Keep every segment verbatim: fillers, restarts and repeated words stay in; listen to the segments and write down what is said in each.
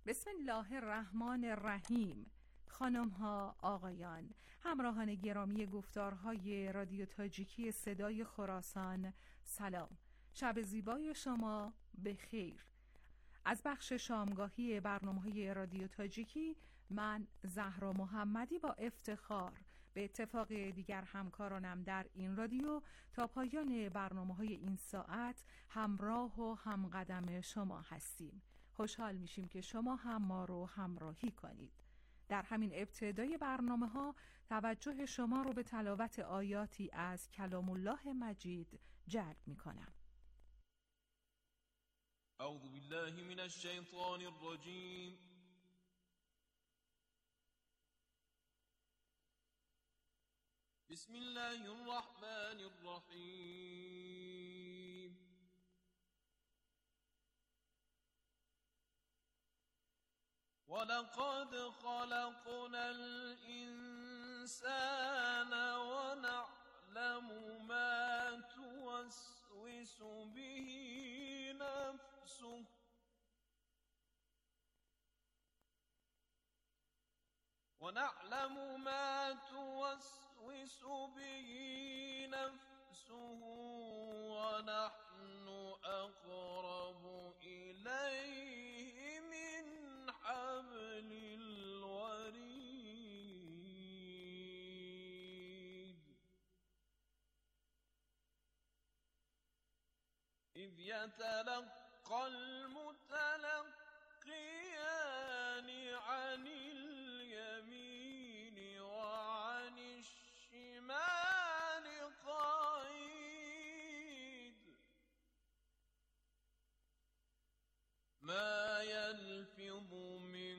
بسم الله الرحمن الرحیم. خانم ها، آقایان، همراهان گرامی گفتارهای رادیو تاجیکی صدای خراسان، سلام. شب زیبای شما به خیر. از بخش شامگاهی برنامه‌های رادیو تاجیکی من زهرا محمدی با افتخار به اتفاق دیگر همکارانم در این رادیو تا پایان برنامه‌های این ساعت همراه و همقدم شما هستیم. خوشحال میشیم که شما هم ما رو همراهی کنید. در همین ابتدای برنامه ها توجه شما رو به تلاوت آیاتی از کلام الله مجید جلب می کنم. اعوذ بالله من الشیطان الرجیم. بسم الله الرحمن الرحیم. وَلَقَدْ خَلَقْنَا الْإِنسَانَ وَنَعْلَمُ مَا تُوَسْوِسُ بِهِ نَفْسُهُ وَنَعْلَمُ مَا تُوَسْوِسُ بِهِ نَفْسُهُ وَنَحْنُ أَقْرَبُ إِلَيْهِ مِنْ حبل الوريد إذ يتلقى المتلقيان عن اليمين وعن الشمال قعيد ما يلفظ من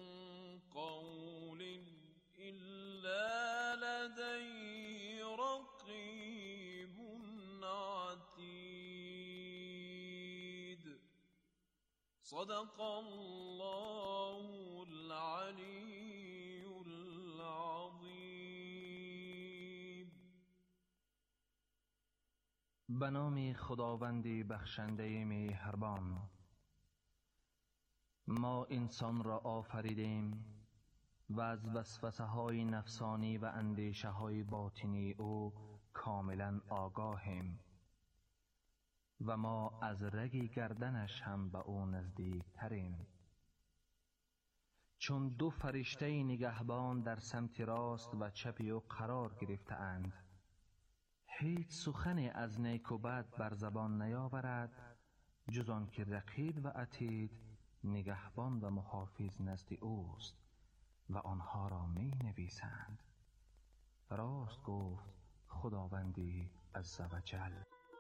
قول إلا لديه رقيب عتيد. صدق الله العلي العظيم. به نام خداوند بخشنده مهربان. ما انسان را آفریدیم و از وسوسه های نفسانی و اندیشه های باطنی او کاملا آگاهیم و ما از رگ گردنش هم به او نزدیک تریم. چون دو فرشته نگهبان در سمت راست و چپ او قرار گرفته اند، هیچ سخن از نیک و بد بر زبان نیاورد جز آن که رقیب و عتید نگهبان و محافظ نزد اوست و آنها را می نویسند. راست گفت خداوندی عزوجل.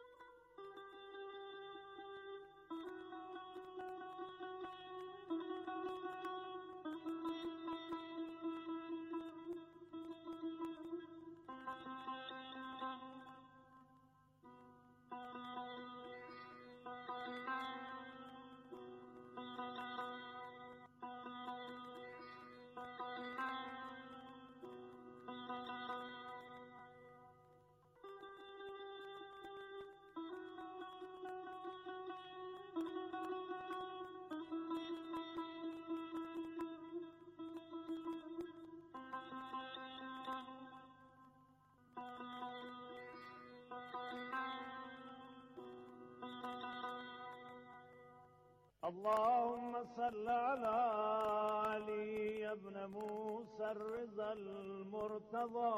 اللهم صل على علي بن موسى الرضا المرتضى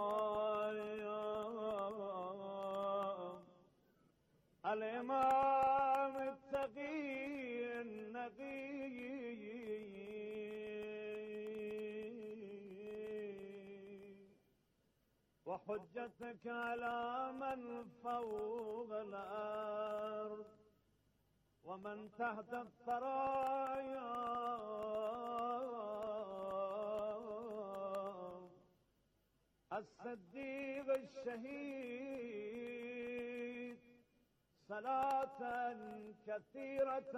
الإمام التقي النقي وحجتك على من فوق الأرض ومن تحت الثرايا الصديق الشهيد صلاة كثيرة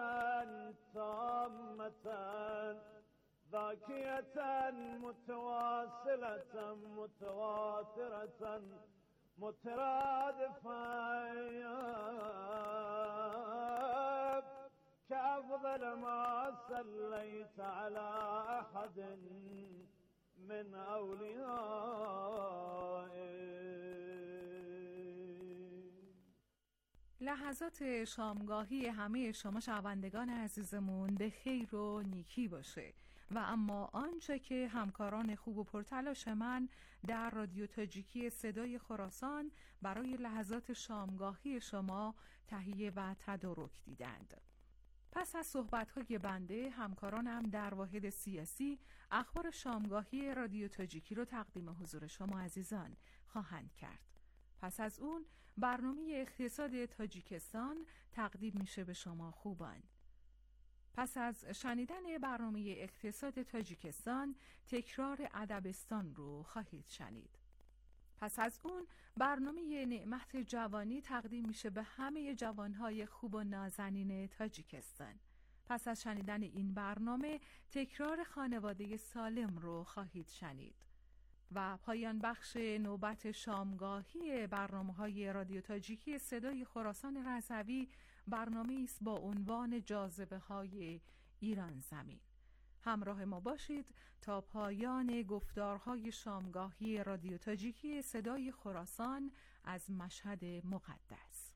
تامة ذاكية متواصلة متواترة مترادفة كأفضل ما صليت على أحد من أوليائك. لحظات شامگاهی همه شما شنوندگان عزیزمون به خیر و نیکی باشه و اما آنچه که همکاران خوب و پرتلاش من در رادیو تاجیکی صدای خراسان برای لحظات شامگاهی شما تهیه و تدارک دیدند. پس از صحبت‌های بنده، همکارانم در واحد سیاسی اخبار شامگاهی رادیو تاجیکی رو تقدیم حضور شما عزیزان خواهند کرد. پس از اون برنامه اقتصاد تاجیکستان تقدیم میشه به شما خوبان. پس از شنیدن برنامه اقتصاد تاجیکستان تکرار ادبستان رو خواهید شنید. پس از اون برنامه نعمت جوانی تقدیم میشه به همه جوانهای خوب و نازنین تاجیکستان. پس از شنیدن این برنامه تکرار خانواده سالم رو خواهید شنید. و پایان بخش نوبت شامگاهی برنامه‌های رادیو تاجیکی صدای خراسان رضوی برنامه است با عنوان جاذبه‌های ایران زمین. همراه ما باشید تا پایان گفتارهای شامگاهی رادیو تاجیکی صدای خراسان از مشهد مقدس.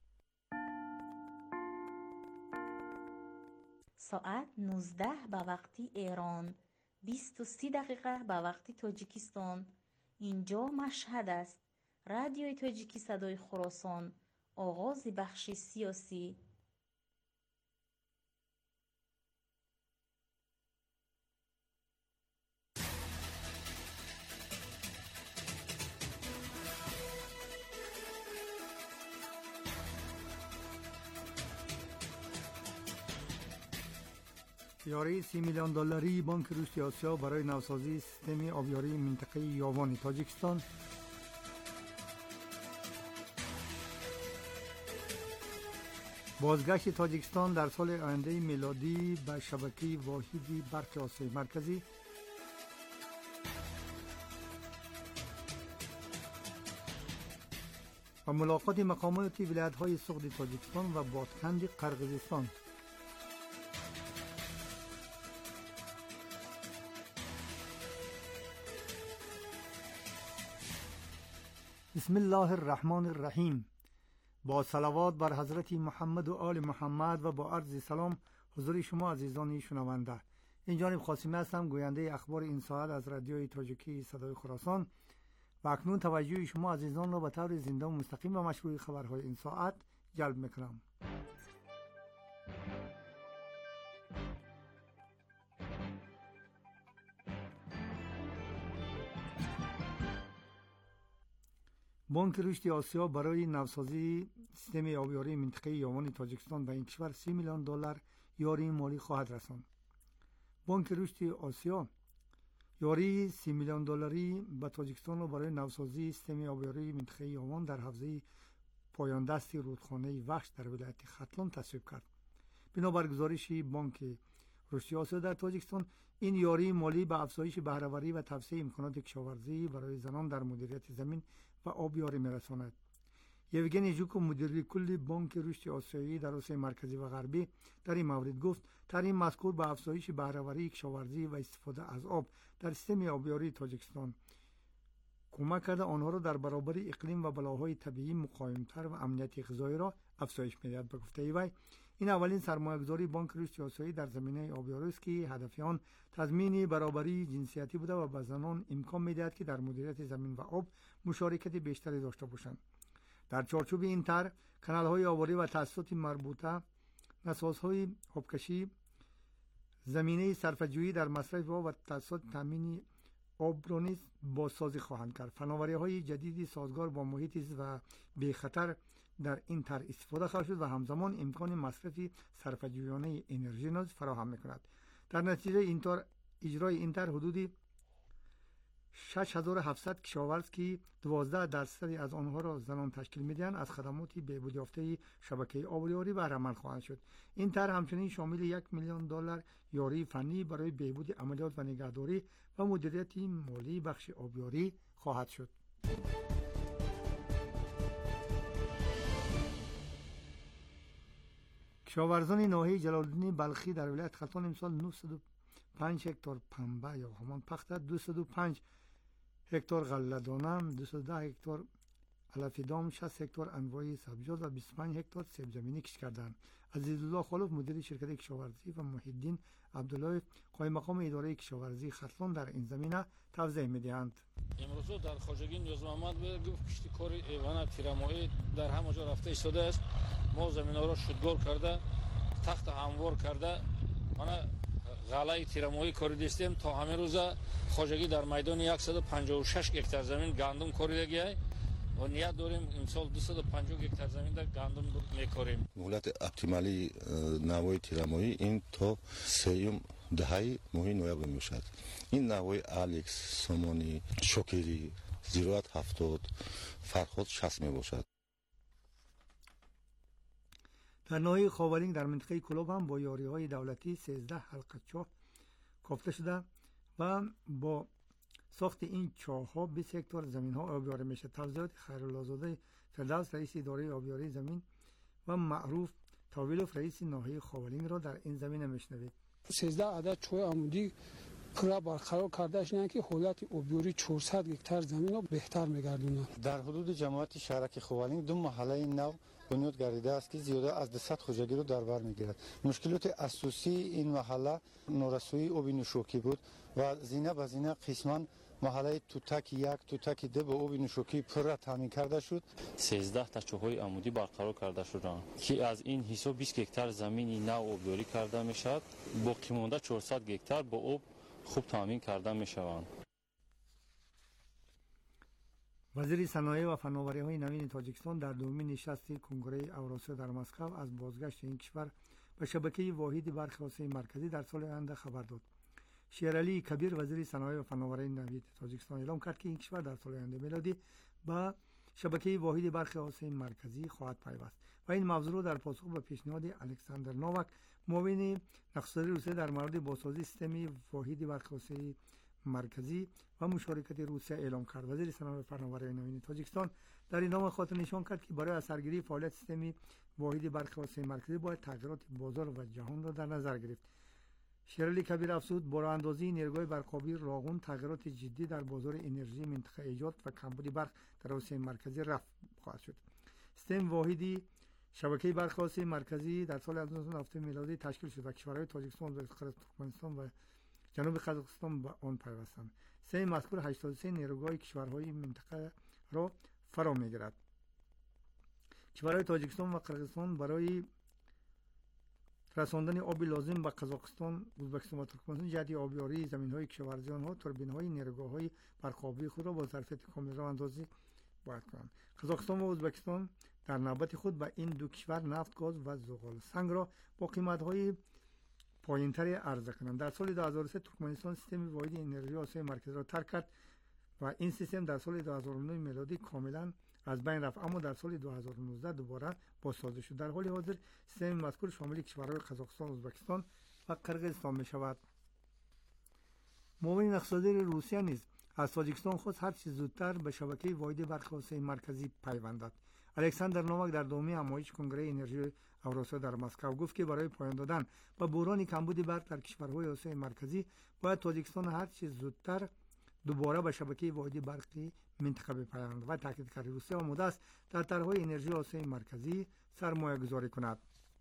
ساعت نوزده به وقت ایران، بیست و سی دقیقه به وقت تاجیکستان. اینجا مشهد است. رادیوی تاجیکی صدای خراسان، آغاز بخش سیاسی. یاری سی میلیون دلاری بانک رشد آسیا برای نوسازی سیستم آبیاری منطقه یاوان تاجیکستان. بازگشت تاجیکستان در سال آینده میلادی به شبکه واحدی برق آسیای مرکزی. و ملاقات مقامات ولایت‌های سغد تاجیکستان و بادکند قرقیزستان. بسم الله الرحمن الرحیم. با صلوات بر حضرت محمد و آل محمد و با عرض سلام حضور شما عزیزان شنونده. این جانب قاسمی هستم، گوینده اخبار این ساعت از رادیوی تاجیکی صدای خراسان و اکنون توجه شما عزیزان را به طور زنده و مستقیم به مشروع خبرهای این ساعت جلب میکنم. بانک رشد آسیا برای نوسازی سیستم آبیاری منطقه یاوان تاجیکستان به این کشور سی میلیون دلار یاری مالی خواهد رساند. بانک رشد آسیا یاری سی میلیون دلاری به تاجیکستان را برای نوسازی سیستم آبیاری منطقه یاوان در حوزه پایان دست رودخانه وخش در ولایت ختلان تصویب کرد. بنابر گزارش بانک رشد آسیا در تاجیکستان، این یاری مالی به افزایش بهره‌وری و توسعه امکانات کشاورزی برای زنان در مدیریت زمین و آبیاری میرساند. یوگنی ژوکو، مدیر کل بانک رشد آسیایی در آسیای مرکزی و غربی، در این مورد گفت ترین مذکور به افزایش بهره‌وری کشاورزی و استفاده از آب در سیستم آبیاری تاجیکستان کمک کرده آنها را در برابر اقلیم و بلاهای طبیعی مقاوم‌تر و امنیت غذایی را افزایش می‌دهد. به گفته وی، این اولین سرمایه‌گذاری بانک رشد آسیایی در زمینه آبیاری است که هدف آن تضمین برابری جنسیتی بوده و به زنان امکان می‌دهد که در مدیریت زمین و آب مشارکت بیشتری داشته باشند. در چارچوب این طرح، کانال‌های آبیاری و تأسیسات مربوطه، نسازهای آبکشی، زمینه صرفه‌جویی در مصرف آب و تأسیسات تامین آب را نیز بازسازی خواهند کرد. فناوری‌های جدیدی سازگار با محیط زیست و بی خطر در این طرح استفاده خواهد شد و همزمان امکان مصرف صرفه‌جویانه انرژی نیز فراهم می‌کند. در نتیجه این طرح اجرای این طرح حدود شش هزار و هفتصد کشاورز که دوازده درصد از آنها را زنان تشکیل می‌دهند از خدمات بهبود یافته شبکه آبیاری بهره مند خواهند شد. این طرح همچنین شامل یک میلیون دلار یاری فنی برای بهبود عملیات و نگهداری و مدیریت مالی بخش آبیاری خواهد شد. کشاورزان ناحیه جلال‌الدین بلخی در ولایت خلتان امسال نهصد و پنج هکتار پنبه یا همان پخته، دویست و پنج هکتار غله‌دانه، دویست و ده هکتار علف دام، شصت هکتار انواع سبزیجات و بیست و پنج هکتار سیب زمینی کشت کردند. عزیزالله خالق مدیر شرکت کشاورزی و محیدین عبدالله قائم مقام اداره کشاورزی خرطان در این زمینه توضیح می‌دهند. امروز در خواجگی نیاز محمد گفت کشتی کار ایوان تیرمایی در همه جا رفته ایستاده است. ما زمین‌ها را شدگار کرده، تخت هموار کرده، ما غله تیرمایی کاری داشتیم. تا همین روز خواجگی در میدان صد و پنجاه و شش هکتار زمین گندم کاری است و نیت داریم امسال دویست و پنجاه هکتار زمین در گندم میکاریم. مهلت اپتیمالی نوای تیرمایی این تا سوم دهه ماه نوامبر میشد. این نوای الکس، سامانی، شوکری، زیرات هفتاد، فرخود شصت می باشد. در ناحیه خاورین در منطقه کلوب هم با یاری‌های دولتی سیزده حلقه چاه کافته شده و با ساخت این چاه‌ها بیست هکتار زمین‌ها آبیاری میشه. توضیحات خیرالله‌زاده فردوس رئیس اداره آبیاری زمین و معروف تاویلوف رئیس ناحیه خاورین را در این زمینه میشنوید. سیزده عدد چاه عمودی پورا برقرار کرده شدند که حالت آبیاری چهارصد هکتار زمین را بهتر می‌گرداند. در حدود جماعت شهرک خاورین دو محله نو بنیاد گردیده است که زیاده از دویست خواجگی رو در بر میگیرد. مشکلات اساسی این محله نورسویی آب نوشوکی بود و زینه به زینه قسما محله توتک یک توتک دو به آب نوشوکی پر تامین کرده شد. سیزده تا چاهای عمودی برقرار کرده شدند که از این حساب بیست هکتار زمین نو آبیاری کرده میشد. باقی مانده چهارصد هکتار با آب خوب تامین کرده میشوند. وزیر صنایع و فناوری‌های نوین تاجیکستان در دومین نشست کنگره اوراسیا در مسکو از بازگشت این کشور به شبکه واحد برق آسیای مرکزی در سال آینده خبر داد. شیرعلی کبیر وزیر صنایع و فناوری نوین تاجیکستان اعلام کرد که این کشور در سال آینده میلادی به شبکه واحد برق آسیای مرکزی خواهد پیوست و این موضوع را در پاسخ به پیشنهاد الکساندر نوواک معاون نخست‌وزیر روسیه در مورد بازسازی سیستم واحد برق آسیای مرکزی و مشارکت روسیه اعلام کرد. وزیر صنایع و فناوری نوین تاجیکستان در این نامه خاطر نشان کرد که برای اثرگیری فعالیت سیستم واحد برق آسیای مرکزی باید تغییرات بازار و جهان را در نظر گرفت. شیرعلی کبیر افزود باراندازی نیروی برقابی راغون تغییرات جدی در بازار انرژی منطقه ایجاد و کمبود برق در آسیای مرکزی رفع خواهد شد. سیستم واحدی شبکه برق آسیای مرکزی در سال هزار و نهصد و هفتاد میلادی تشکیل شد و کشورهای تاجیکستان، ازبکستان، ترکمنستان و جنوب قزاقستان به آن پیوستند. سه مذکور هشتاد و سه نیروگاه کشورهای منطقه را فرا میگیرد. کشورهای تاجیکستان و قرقیزستان برای رساندن آب لازم به قزاقستان، ازبکستان و ترکمنستان جهت آبیاری زمین‌های کشاورزی آنها توربین‌های نیروگاه‌های برق‌آبی خود را با ظرفیت کامل راه اندازی باید کنند. قزاقستان و ازبکستان در نوبت خود به این دو کشور نفت، گاز و زغال سنگ را با قیمت‌های پایین‌تر عرضه کنند. در سال دو هزار و سه ترکمنستان سیستم واحد انرژی آسیای مرکزی را ترک کرد و این سیستم در سال دو هزار و نه میلادی کاملا از بین رفت، اما در سال دو هزار و نوزده دوباره بازسازی شد. در حال حاضر سیستم مذکور شامل کشورهای قزاقستان، ازبکستان و قرقیزستان می شود. معاون نخست‌وزیر روسیه نیز از تاجیکستان خواست هر چه زودتر به شبکه واحد برق آسیای مرکزی پیوندد. الکساندر نوواک در دومین همایش کنگره انرژی اوراسیا در مسکو گفت که برای پایان دادن به بحران کمبود برق در کشورهای آسیای مرکزی باید تاجیکستان هر چه زودتر دوباره به شبکه واحد برقی منطقه بپیوندد و تاکید کرد روسیه آماده است در طرح‌های انرژی آسیای مرکزی سرمایه گذاری کند.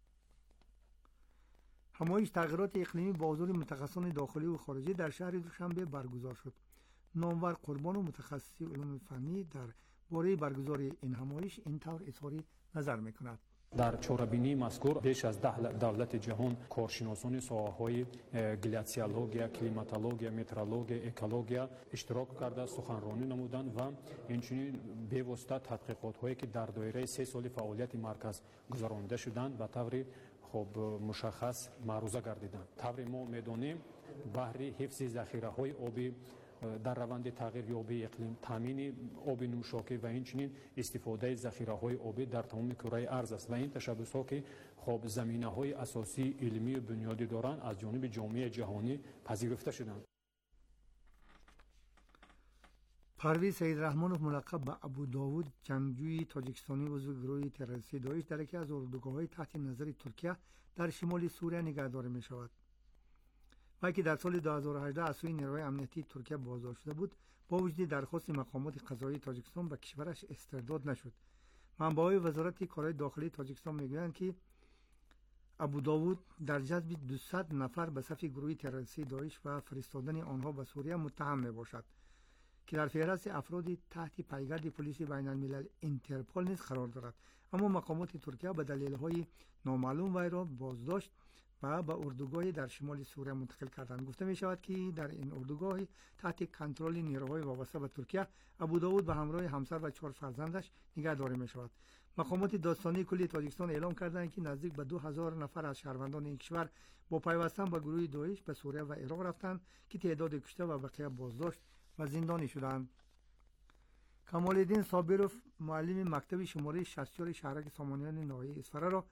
همایش تغییرات اقلیمی با حضور متخصصان داخلی و خارجی در شهر دوشنبه برگزار شد. نامور قربان و متخصصی علوم فنی در باره برگزاری این همایش این طور اظهار نظر می‌کند. در چهاربینی مذکور بیش از ده دولت جهان کارشناسان ساحه‌های گلیسیولوژی، کلیماتولوژی، مترولوژی، اکولوژی اشتراک کرده سخنرانی نمودند و اینچنین به واسطه تحقیقات‌هایی که در دایره سه سال فعالیت مرکز گذرانده شدند و طوری خب مشخص معروضه گردیدند. طوری ما می‌دانیم بهره حفظ ذخیره‌های آبی در روند تغییر یابی اقلیم، تامین آب نوشاکی و اینچنین استفاده ذخیره‌های آبی در تمام کره ارض است و این تشبسات که خب زمینه‌های اساسی علمی و بنیادی دارند از جانب جامعه جهانی پذیرفته شدند. پرویز سید رحمانوف ملقب به ابو داوود جنگجوی تاجیکستانی عضو گروه تروریستی داعش در یکی از اردوگاه‌های تحت نظر ترکیه در شمال سوریه نگهداری می‌شود. وی که در سال دو هزار و هجده از سوی نیروهای امنیتی ترکیه بازداشت شده بود، با وجود درخواست مقامات قضایی تاجیکستان به کشورش استرداد نشد. منبع‌های وزارت کارهای داخلی تاجیکستان میگویند که ابو داوود در جذب دویست نفر به صف گروه تروریستی داعش و فرستادن آنها به سوریه متهم میباشد که در فهرست افرادی تحت پیگرد پلیس بین الملل اینترپول نیز قرار دارد. اما مقامات ترکیه به دلایل نامعلوم وی را بازداشت و به اردوگاهی در شمال سوریه منتقل کردند. گفته می شود که در این اردوگاه تحت کنترل نیروهای وابسته به ترکیه ابو داوود به همراه همسر و چهار فرزندش نگهداری می شود. مقامات دادستانی کلی تاجیکستان اعلام کردند که نزدیک به دو هزار نفر از شهروندان این کشور با پیوستن به گروه داعش به سوریه و عراق رفتند که تعداد کشته و بقیه بازداشت و زندانی شدند. کمال الدین صابروف معلم مکتب شماره شصت و چهار شهرک سامانیان ناحیه اصفهان را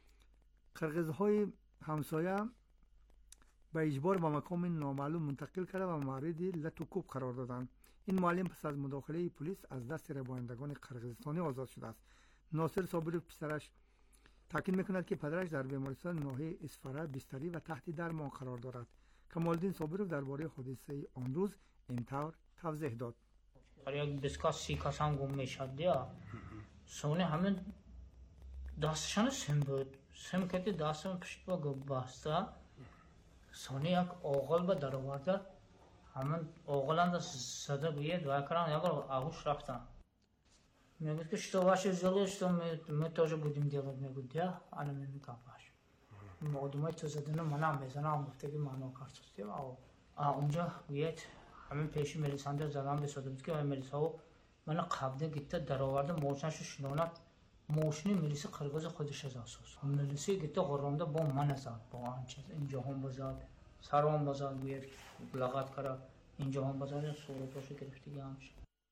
قرقیزهای همسایه به اجبار به مقام نامعلوم منتقل کرده و مورد لط و کوب قرار دادند. این معلم پس از مداخله پلیس از دست ربایندگان قرقیزستانی آزاد شده است. ناصر صابروف پسرش تاکید میکند که پدرش در بیمارستان ناحیه اصفهان بستری و تحت درمان قرار دارد. کمال الدین صابروف درباره حادثه آن روز اینطور توضیح داد: یک بیست سی کس هم گم میشد یا سونه همه دستشان سم بود، سم کتی دستم پشت با گب باسته سونه یک آغل با در آورده همه آغلان زده بوید و اکران یک آغوش رفتن. میگوید که что ваши взяли, что мы, мы тоже будем делать. میگوید یا انا میکافش مقدمه تو زدن منم میزنم گفته که منو کارتوستی و اونجا ویت همین پیشی ملیسانده زدن به صدمت که ملیساو من قبضه گیته در آورده موشنشو شلونت موشنی ملیس قرقاز خودش از اساس ملیسی گیته قرانده با من زد با آنچه اینجا هم بزاد سرام بزاد ویت لغت کرا اینجا هم بزاد صورتاشو گرفتی همش.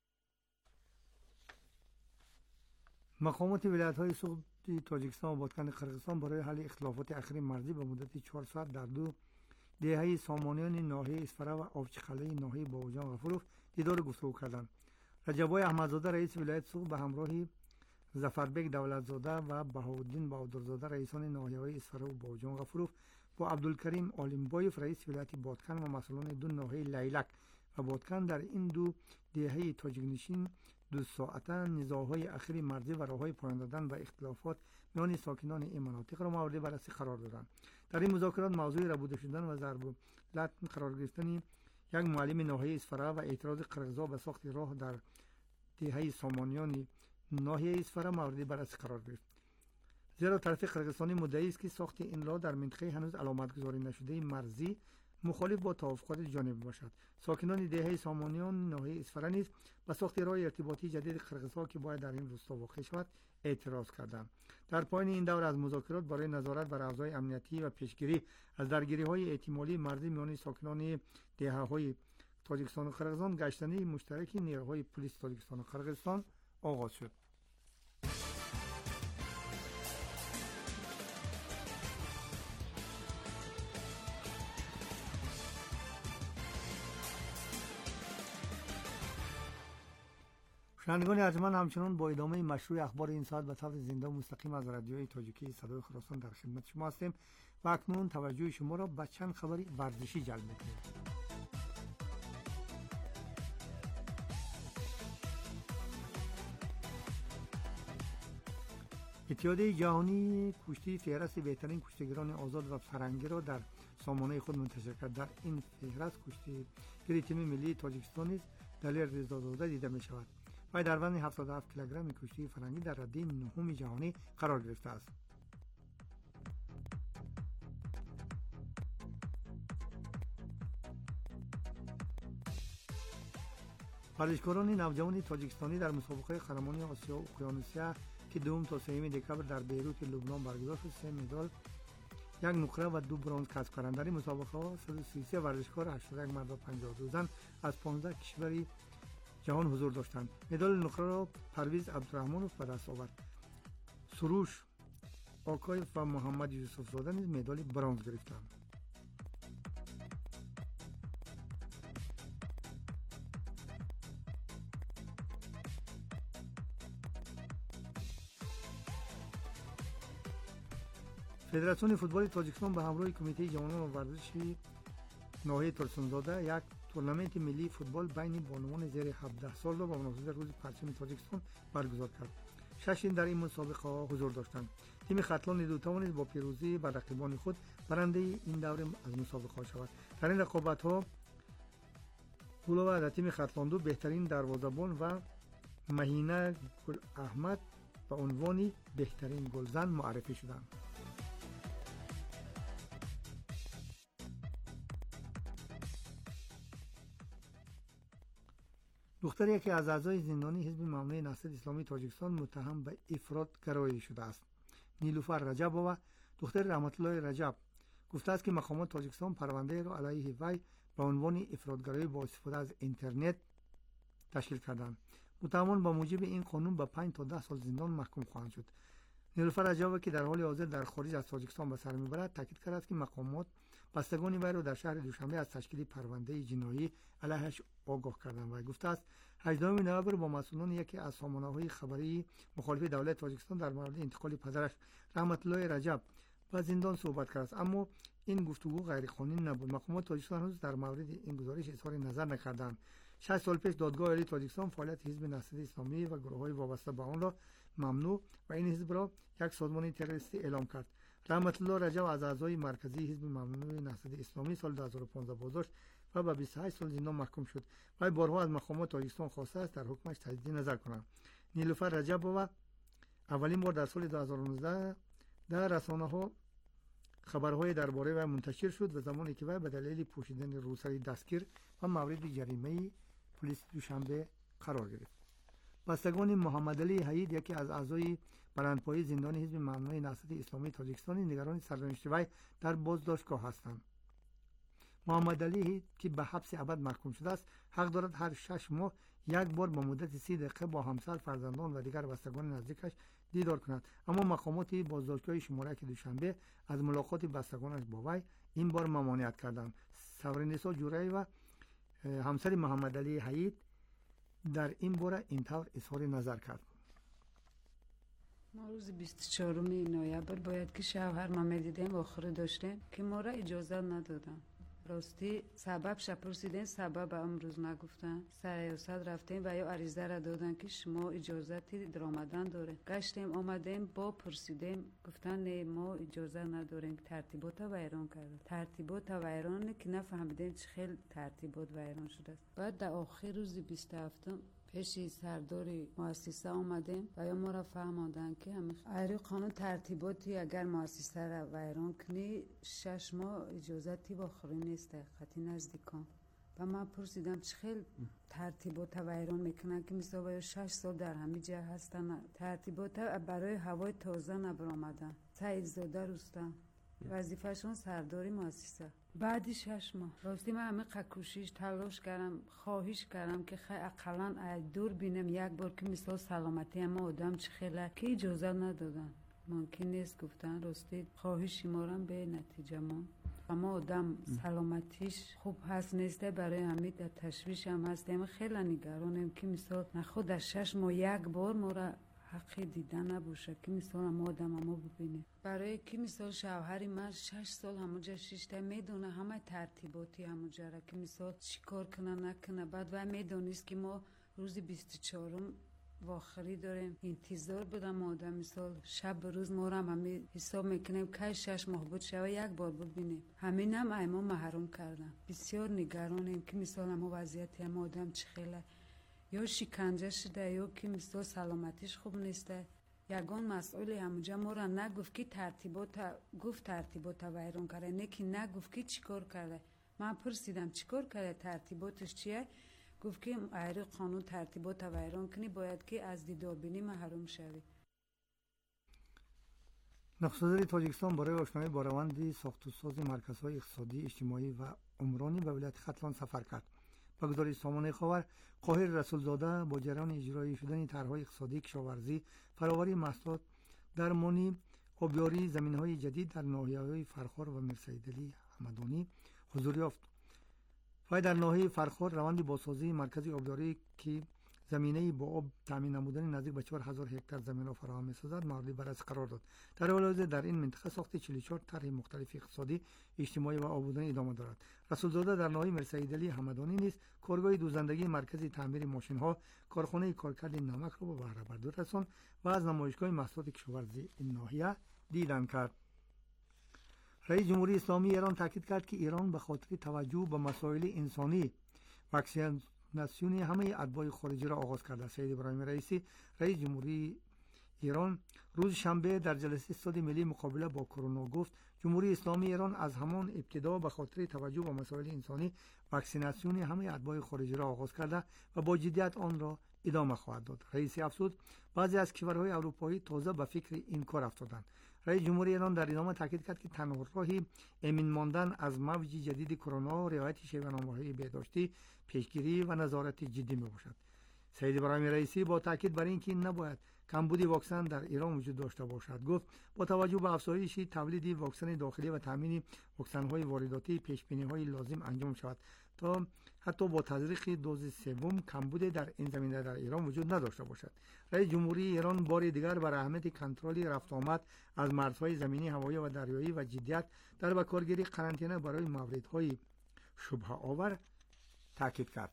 مقامات ولایت‌های سقوط تاجیکستان و بادکن قرقیزستان برای حل اختلافات اخیر مرزی به مدت چهار ساعت در دو دهه سامانیان ناحیه اصفهان و آوچخله ناحیه باوجان غفورov دیدار گفتگو کردند. رجبای احمدزاده رئیس ولایت سوق به همراه ظفربک دولتزاده و بهاءالدین بهادرزاده رئیسان ناحیه‌های اصفهان و باوجان غفورov با عبدالکریم عالمبایف رئیس ولایت بادکن و مسئولان دو ناحیه لیلک و بادکن در این دو دهه تاجیک‌نشین دو ساعته نزاع‌های اخیر مرزی و راه‌های پایان دادن و اختلافات میان ساکنان این مناطق را مورد بررسی قرار دادند. در این مذاکرات موضوع ربوده شدن و ضرب و لطم قرار گرفتن یک معلم ناحیه اصفهان و اعتراض قرقیزها به ساخت راه در دهه سامانیان ناحیه اصفهان مورد بررسی قرار گرفت. زیرا طرف قرقیزستانی مدعی است که ساخت این راه در منطقه هنوز علامتگذاری نشده مرزی مخالف با توافقات جانبی باشد. ساکنان دهه سامانیان ناحیه اصفهان نیز به ساخت راه ارتباطی جدید قرقیزها که باید در این روستا واقع شود اعتراض کردند. در پایان این دور از مذاکرات برای نظارت بر اوضاع امنیتی و پیشگیری از درگیری‌های احتمالی مرزی میان ساکنان دهه‌های تاجیکستان و قرقیزستان گشتنی مشترک نیروهای پلیس تاجیکستان و قرقیزستان آغاز شد. شنوندگان ارجمند همچنان با ادامه مشروع اخبار این ساعت به طور زنده و مستقیم از رادیوی تاجیکی صدای خراسان در خدمت شما هستیم و اکنون توجه شما را به چند خبر ورزشی جلب می‌کنیم. اتحادیه جهانی کشتی فهرست بهترین کشتیگران آزاد و فرنگی را در سامانه خود منتشر کرد. در این فهرست کشتیگیر تیم ملی تاجیکستان نیز دلیر رضازاده دیده می شود و در وزن هفتاد و هفت کیلوگرم کشتی فرنگی در رده نهم جهانی قرار گرفته است. ورزشکاران نوجوان تاجیکستانی در مسابقه قهرمانی آسیا اقیانوسیه که دوم تا سوم دکبر در بیروت لبنان برگزار شد سه مدال، یک نقره و دو برنز کسب کردند. در این مسابقه ها صد و سی و سه ورزشکار، هشتاد و یک مرد و پنجاه و دو زن از پانزده کشور جهان حضور داشتند. مدال نقره را پرویز عبدالرحمانوف به دست آورد. سروش آکایف و محمد یوسف زاده نیز مدال برنز گرفتند. فدراسیون فوتبال تاجیکستان به همراه کمیته جوانان و ورزشی ناحیه ترسونزاده یک تورنمنت ملی فوتبال بین بانوان زیر هفده سال را با مناسبت روز پرچم تاجیکستان برگزار کرد. شش تیم در این مسابقه حضور داشتند. تیم خطلان دو توانست با پیروزی بر رقیبان خود برنده این دوره از مسابقه شود. در این رقابت‌ها گلوه در تیم خطلان دو بهترین دروازه‌بان و مهینه گل احمد به عنوان بهترین گلزن معرفی شدند. دختر یکی از اعضای زندانی حزب ممنوع نهضت اسلامی تاجیکستان متهم به افراط‌گرایی شده است. نیلوفر رجب‌آوا دختر رحمت الله رجب گفته است که مقامات تاجیکستان پرونده را علیه وی به عنوان افراط‌گرایی با استفاده از اینترنت تشکیل کردند. متهمان با موجب این قانون به پنج تا ده سال زندان محکوم خواهند شد. نیلوفر رجب که در حال حاضر در خارج از تاجیکستان به سر میبرد تاکید کرده است که مقامات بستگان وی را در شهر دوشنبه از تشکیل پرونده جنایی علیهش آگاه کردند و گفته است هجدهم نوامبر با مسئولان یکی از سامانه‌های خبری مخالف دولت تاجیکستان در مورد انتقال پدرش رحمت الله رجب به زندان صحبت کرد، اما این گفتگو غیر قانونی نبود. مقامات تاجیکستان هنوز در مورد این گزارش اظهار نظر نکردند. شش سال پیش دادگاه عالی تاجیکستان فعالیت حزب نهضت اسلامی و گروه‌های وابسته به آن را ممنوع و این حزب را یک سازمان تروریستی اعلام کرد. رحمت الله رجب از اعضای مرکزی حزب ممنوع نهضت اسلامی سال دو هزار و پانزده بازداشت و به بیست و هشت سال زندان محکوم شد و بارها از مقامات تاجیکستان خواسته است در حکمش تجدید نظر کنند. نیلوفر رجب‌آوا اولین بار در سال دو هزار و نوزده در رسانه‌ها خبرهای درباره و منتشر شد و زمانی که وی به دلیل پوشیدن روسری دستگیر و مورد جریمه پلیس دوشنبه قرار گرفت. بستگان محمد علی حید یکی از اعضای بلندپایه زندان حزب ممنوع نهضت اسلامی تاجیکستان نگران سرنوشت وی در بازداشتگاه هستند. محمد علی حید که به حبس ابد محکوم شده است حق دارد هر شش ماه یک بار به مدت سی دقیقه با همسر، فرزندان و دیگر بستگان نزدیکش دیدار کند، اما مقامات بازداشتگاه شماره که دوشنبه از ملاقات بستگانش با وی این بار ممانعت کردند. سورنیسا جوری و همسر محمد علی حید در این باره اینطور اظهار نظر کرد. ما روز بیست و چهارم نوامبر باید که شوهر ما میدیدیم آخر داشتیم که ما را اجازه ندادن. راستی سبب شپرسیدن سبب امروز نگفتن. سریاست رفتیم و یا عریضه را دادن که شما اجازتی درآمدن داره. گشتیم آمدیم با پرسیدیم گفتن نه ما اجازه نداریم. ترتیبات ویران کرده. ترتیبات ویران که نفهمیدیم چه خیلی ترتیبات ویران شده است. بعد در آخر روز بیست و هفتم پیش سردار مؤسسه آمدیم و یا ما را فهماندن که همین ایری قانون ترتیباتی اگر مؤسسه را ویران کنی شش ماه اجازتی با خوری نیست خطی نزدیکان. و من پرسیدم چه خیلی ترتیبات ویران میکنن که مثلا یا شش سال در همه جا هستن. ترتیبات برای هوای تازه نبرآمدن. سعید زاده رستم وظیفه‌شون سرداری مؤسسه. بعدی شش ماه راستی من همه کوشش تلاش کردم خواهش کردم که خیلی اقلا دور بینم یک بار که مثلا سلامتی اما آدم چه خیلی که اجازه ندادن. ممکن نیست گفتن راستی خواهشی مارم به نتیجه ما اما آدم سلامتیش خوب هست نیسته برای همین در تشویش هم هستیم. خیلی نگرانم که مثلا نخود در شش ماه یک بار ما را حقی دیدن نباشه که مثلا ما آدم همو ببینه. برای که مثلا شوهری من شش سال همونجا شیشته میدونه همه ترتیباتی همونجا را که مثلا چی کار کنه نکنه. بعد و میدونیست که ما روز بیست و چهارم واخری داریم انتظار بدم آدم مثلا شب روز ما را همه حساب میکنیم که شش ماه بود شوه یک بار ببینیم. همین هم ایما محروم کردن. بسیار نگرانیم که مثلا ما وضعیتی هم آدم چه خیلی یا شکنجه شده یا که مثلا سلامتیش خوب نیسته. یگان مسئول همونجا ما را نگفت که ترتیبات گفت ترتیبات ویران کرده نه که نگفت که چیکار کرده. من پرسیدم چیکار کرده ترتیباتش چیه؟ گفت که ایری قانون ترتیبات ویران کنی باید که از دیدار بینی محروم شوی. نخست‌وزیر تاجیکستان برای آشنایی با روند ساخت و ساز مرکزهای اقتصادی اجتماعی و عمرانی به ولایت خطلان سفر کرد. با گزارش سامانه خاور قاهر رسولزاده با جریان اجرایی شدن طرح‌های اقتصادی کشاورزی، فراوری محصولات درمانی، آبیاری، زمین‌های جدید در ناحیه‌های فرخار و مرسیدلی همدانی حضور یافت. و در ناحیه فرخار روند بازسازی مرکز آبیاری که زمینه‌ای با آب تامین نمودن نزدیک به چهار هزار هکتار زمین را فراهم می‌سازد مورد بررسی قرار داد. در حال حاضر در این منطقه ساخت چهل و چهار طرح مختلف اقتصادی، اجتماعی و آبادانی ادامه دارد. رسولزاده در ناحیه مرسیدعلی همدانی نیز کارگاه دوزندگی، مرکزی تعمیر ماشین‌ها، کارخانه کارکرد نمک را به بهره برداری رساند و از نمایشگاه محصولات کشاورزی این ناحیه دیدن کرد. رئیس جمهوری اسلامی ایران تاکید کرد که ایران به خاطر توجه به مسائل انسانی واکسیناسیون همه اتباع خارجی را آغاز کرده است. سید ابراهیم رئیسی رئیس جمهوری ایران روز شنبه در جلسه استاد ملی مقابله با کرونا گفت جمهوری اسلامی ایران از همان ابتدا به خاطر توجه به مسائل انسانی واکسیناسیون همه اتباع خارجی را آغاز کرده و با جدیت آن را ادامه خواهد داد. رئیسی افزود بعضی از کشورهای اروپایی تازه به فکر این کار افتادند. رئیس جمهوری ایران در ادامه تاکید کرد که تنها راه امن ماندن از موج جدید کرونا رعایت شیوه‌نامه‌های بهداشتی، پیشگیری و نظارت جدی میباشد. سید ابراهیم رئیسی با تاکید بر اینکه نباید کمبود واکسن در ایران وجود داشته باشد گفت با توجه به افزایش تولید واکسن داخلی و تامین واکسن‌های وارداتی پیش‌بینی‌های لازم انجام شود تا حتی با تزریق دوز سوم کمبود در این زمینه در ایران وجود نداشته باشد. رئیس جمهوری ایران بار دیگر بر اهمیت کنترل رفت آمد از مرزهای زمینی، هوایی و دریایی و جدیت در بکارگیری قرنطینه برای موردهای شبهه آور تاکید کرد.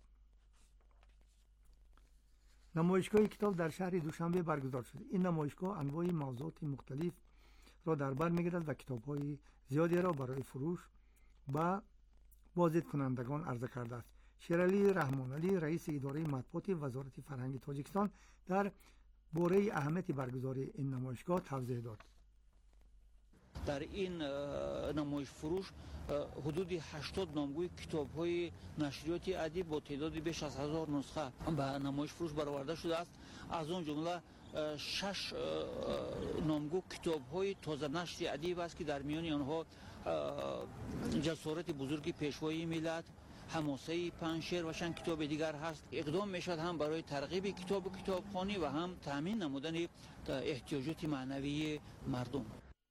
نمایشگاه کتاب در شهر دوشنبه برگزار شد. این نمایشگاه انواع موضوعات مختلف را در بر می‌گیرد و کتاب‌های زیادی را برای فروش و بازدید کنندگان عرضه کرده است. شیرعلی رحمانعلی رئیس اداره مطبوعات وزارت فرهنگ تاجیکستان در باره اهمیت برگزاری این نمایشگاه توضیح داد. در این نمایش فروش حدود هشتاد نامگوی کتاب‌های نشریاتی ادبی با تعداد بیش از هزار نسخه به نمایش فروش برآورده شده است. از آن جمله شش نامگو کتاب‌های تازه نشر ادبی است که در میان آنها جسارت بزرگ پیشوای ملت، حماسه پنشیر و چند کتاب دیگر هست. اقدام میشد هم برای ترغیب کتاب و کتابخوانی و هم تامین نمودن احتیاجات معنوی مردم.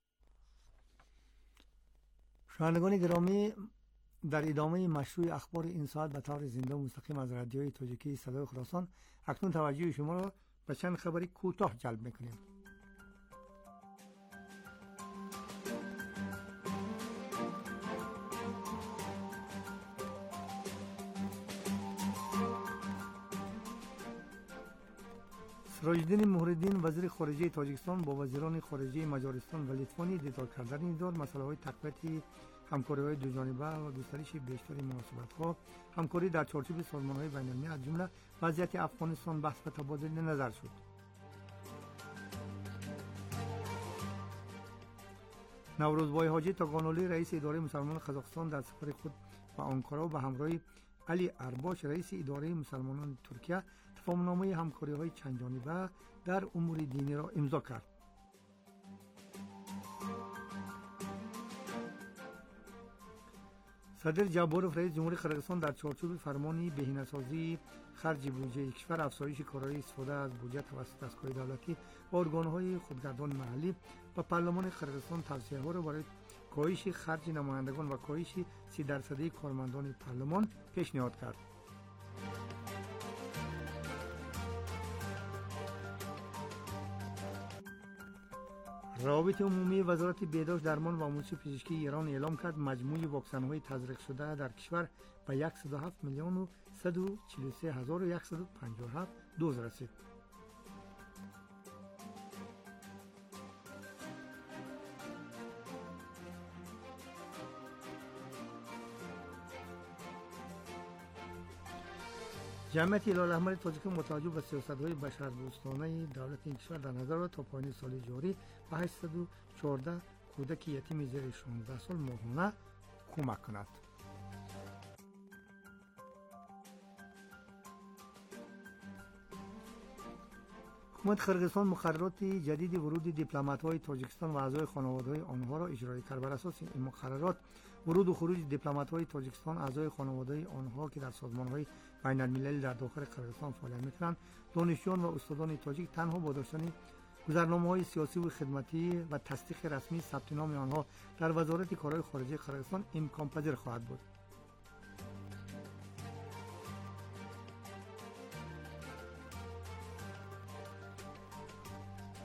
شنوندگان گرامی، در ادامه مشروع اخبار این ساعت به طور زنده و مستقیم از رادیوی تاجیکی صدای خراسان اکنون توجه شما را به چند خبری کوتاه جلب میکنیم. سراج‌الدین مهرالدین وزیر خارجه تاجیکستان با وزیران خارجه مجارستان و لیتوانی دیدار کردن دار مسائل تقویت همکاری‌های دوجانبه و گسترش بیشتر مناسبت‌ها، همکاری در چارچوب سازمان‌های بین‌المللی از جمله وضعیت افغانستان بحث و تبادل نظر شد. نوروزبای حاجی تاگانولی رئیس اداره مسلمانان قزاقستان در سفر خود به آنکارا به همراه علی ارباش رئیس اداره مسلمانان ترکیه تفاهم‌نامه همکاری‌های چند جانبه در امور دینی را امضا کرد. صدر جابروف رئیس جمهوری قرقیزستان در چارچوب فرمانی بهینه‌سازی خرج بودجه کشور افزایش کارایی استفاده از بودجه توسط دستگاه دولتی و ارگان‌های خودگردان محلی و پارلمان قرقیزستان توصیه‌ها را برای کاهش خرج نمایندگان و کاهش سی درصدی کارمندان پارلمان پیشنهاد کرد. روابط عمومی وزارت بهداشت، درمان و آموزش پزشکی ایران اعلام کرد مجموع واکسن‌های تزریق شده در کشور به صد و هفت میلیون و صد و چهل و سه هزار و صد و پنجاه و هفت دوز رسید. جمعیت هلال تاجیکستان با توجه به سیاست‌های بشردوستانه دولت این کشور در نظر دارد تا پایان سال جاری به هشتصد و چهارده کودک یتیم زیر شانزده سال ماهانه کمک کند. حکومت قرقیزستان مقررات جدید ورود دیپلمات‌های تاجیکستان و اعضای خانواده‌های آنها را اجرا کرد. بر اساس این مقررات ورود و خروج دیپلمات‌های تاجیکستان، اعضای خانواده‌های آنها که در سازمان‌های بین‌المللی در داخل قرقیزستان فعالیت می‌کنند، دانشجویان و استادان تاجیک تنها با داشتن گذرنامه‌های سیاسی و خدمتی و تصدیق رسمی ثبت نام آنها در وزارت کارهای خارجه قرقیزستان امکان پذیر خواهد بود.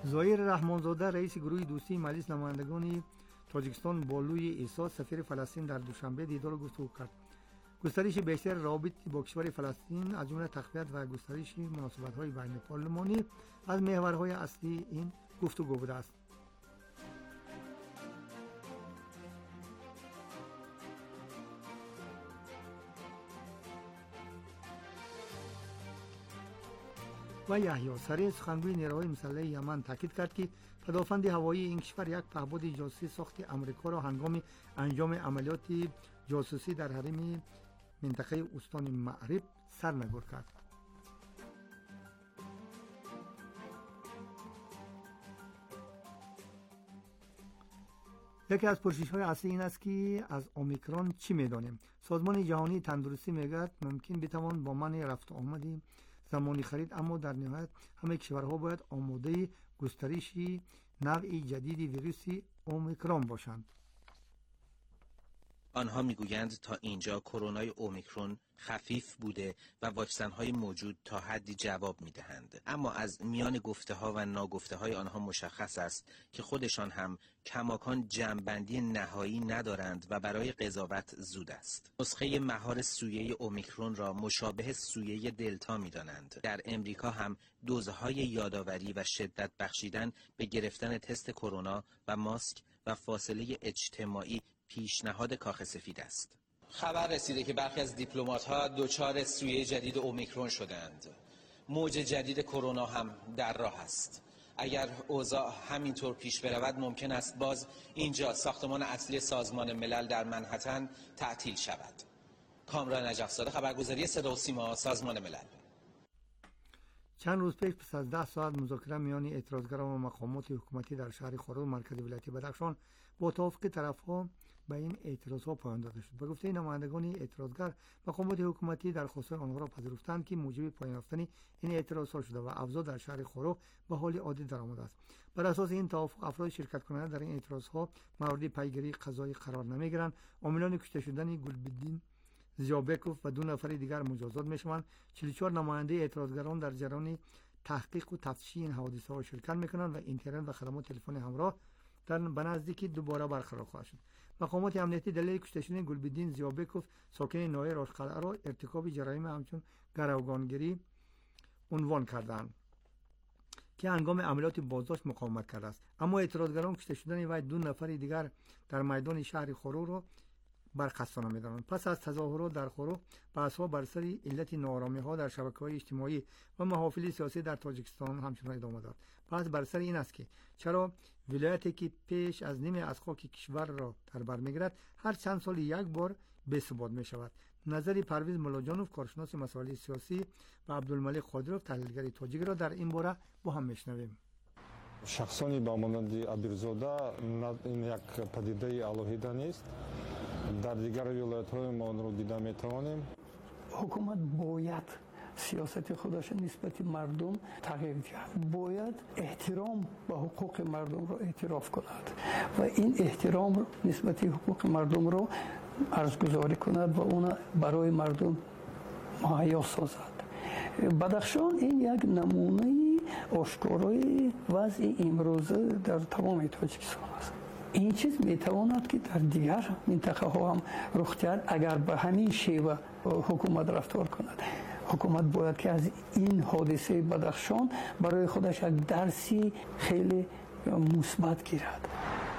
ظاهر رحمانزاده رئیس گروه دوستی مجلس نمایندگان تاجیکستان بالوی اساس سفیر فلسطین در دوشنبه دیدار و گفتگو کرد. گسترش بیشتر روابط با کشور فلسطین از جمله تقویت و گسترش مناسبت‌های بین پارلمانی از محورهای اصلی این گفتگو بوده است. و یحیی سری سخنگوی نیروهای مسلح یمن تاکید کرد که پدافند هوایی این کشور یک پهپاد جاسوسی ساخت آمریکا را هنگام انجام عملیات جاسوسی در حریم منطقه استان معرب سرنگون کرد. یکی از پرسش‌های اصلی این است که از اومیکرون چی می‌دانیم؟ سازمان جهانی تندرستی میگوید ممکن بتوان با منع رفت و آمد زمانی خرید، اما در نهایت همه کشورها باید آماده گسترش نوع جدید ویروس اومیکرون باشند. آنها میگویند تا اینجا کرونای اومیکرون خفیف بوده و واکسن‌های موجود تا حدی جواب می‌دهند، اما از میان گفته‌ها و ناگفته‌های آنها مشخص است که خودشان هم کماکان جمع‌بندی نهایی ندارند و برای قضاوت زود است. نسخه مهار سویه اومیکرون را مشابه سویه دلتا می‌دانند. در امریکا هم دوزهای یادآوری و شدت بخشیدن به گرفتن تست کرونا و ماسک و فاصله اجتماعی پیشنهاد کاخ سفید است. خبر رسیده که برخی از دیپلمات‌ها دچار سویه جدید اومیکرون شدند. موج جدید کرونا هم در راه است. اگر اوضاع همینطور پیش برود ممکن است باز اینجا ساختمان اصلی سازمان ملل در منهتن تعطیل شود. کامران نجف‌زاده، خبرگزاری صدا و سیما، سازمان ملل. چند روز پیش پس از ده ساعت مذاکره میان اعتراضگران و مقامات حکومتی در شهر خرم مرکز ولایت بدخشان با توافق طرف‌ها به این اعتراضها پایان داده شد. به گفته نمایندگان اعتراضگر، مقامات حکومتی درخواست‌های آنها را پذیرفتند که موجب پایان یافتن این اعتراضها شده و اوضاع در شهر خرم به حال عادی درآمده است. بر اساس این توافق افراد شرکت کننده در این اعتراضها مورد پیگیری قضایی قرار نمی‌گیرند. عاملان کشته شدن گلبدین زیابکوف و دو نفر دیگر مجازات می‌شوند. چهل و چهار نماینده اعتراضگران در جریان تحقیق و تفتیش این حادثه‌ها شرکت می‌کنند و اینترنت و خدمات تلفن همراه در به نزدیکی دوباره برقرار خواهد شد. مقامات امنیتی دلیل کشته شدن گلبدین زیابکوف ساکن ناحیه راشقلعه را ارتکاب جرایم همچون گروگانگیری عنوان کردند که هنگام عملیات بازداشت مقاومت کرده است. اما اعتراضگران کشته شدن و دو نفر دیگر در میدان شهر خرو را برخستانه می‌دانند. پس از تظاهرات در خرو، بحث‌ها بر سر علت ناآرامی‌ها در شبکه‌های اجتماعی و محافل سیاسی در تاجیکستان همچنان ادامه دارد. پس بر سر این است که چرا ولایتی که پیش از نیمه از خاک کشور را در بر می‌گیرد هر چند سال یک بار بی‌ثبات می‌شود. نظری پرویز ملاجانوف، کارشناس مسائل سیاسی، و عبدالملک قادروف، تحلیلگر تاجیک را در این باره با هم می‌شنویم. شخصانی با مانند ابیرزاده این یک پدیده الهیده نیست. در دیگر ولایت‌های ما آن را دیده می‌توانیم. حکومت باید سیاست خودش نسبت مردم تغییر دهد. باید احترام به حقوق مردم را اعتراف کند و این احترام را نسبت حقوق مردم را ارزگذاری کند و اون برای مردم مهیا سازد. بدخشان این یک نمونه آشکارای وضع امروزه در تمام تاجیکستان است. این چیز میتواند که در دیگر منطقه ها هم رخ دهد اگر به همین شیوه حکومت رفتار کند. حکومت باید که از این حادثه بدخشان برای خودش یک درسی خیلی مثبت گیرد.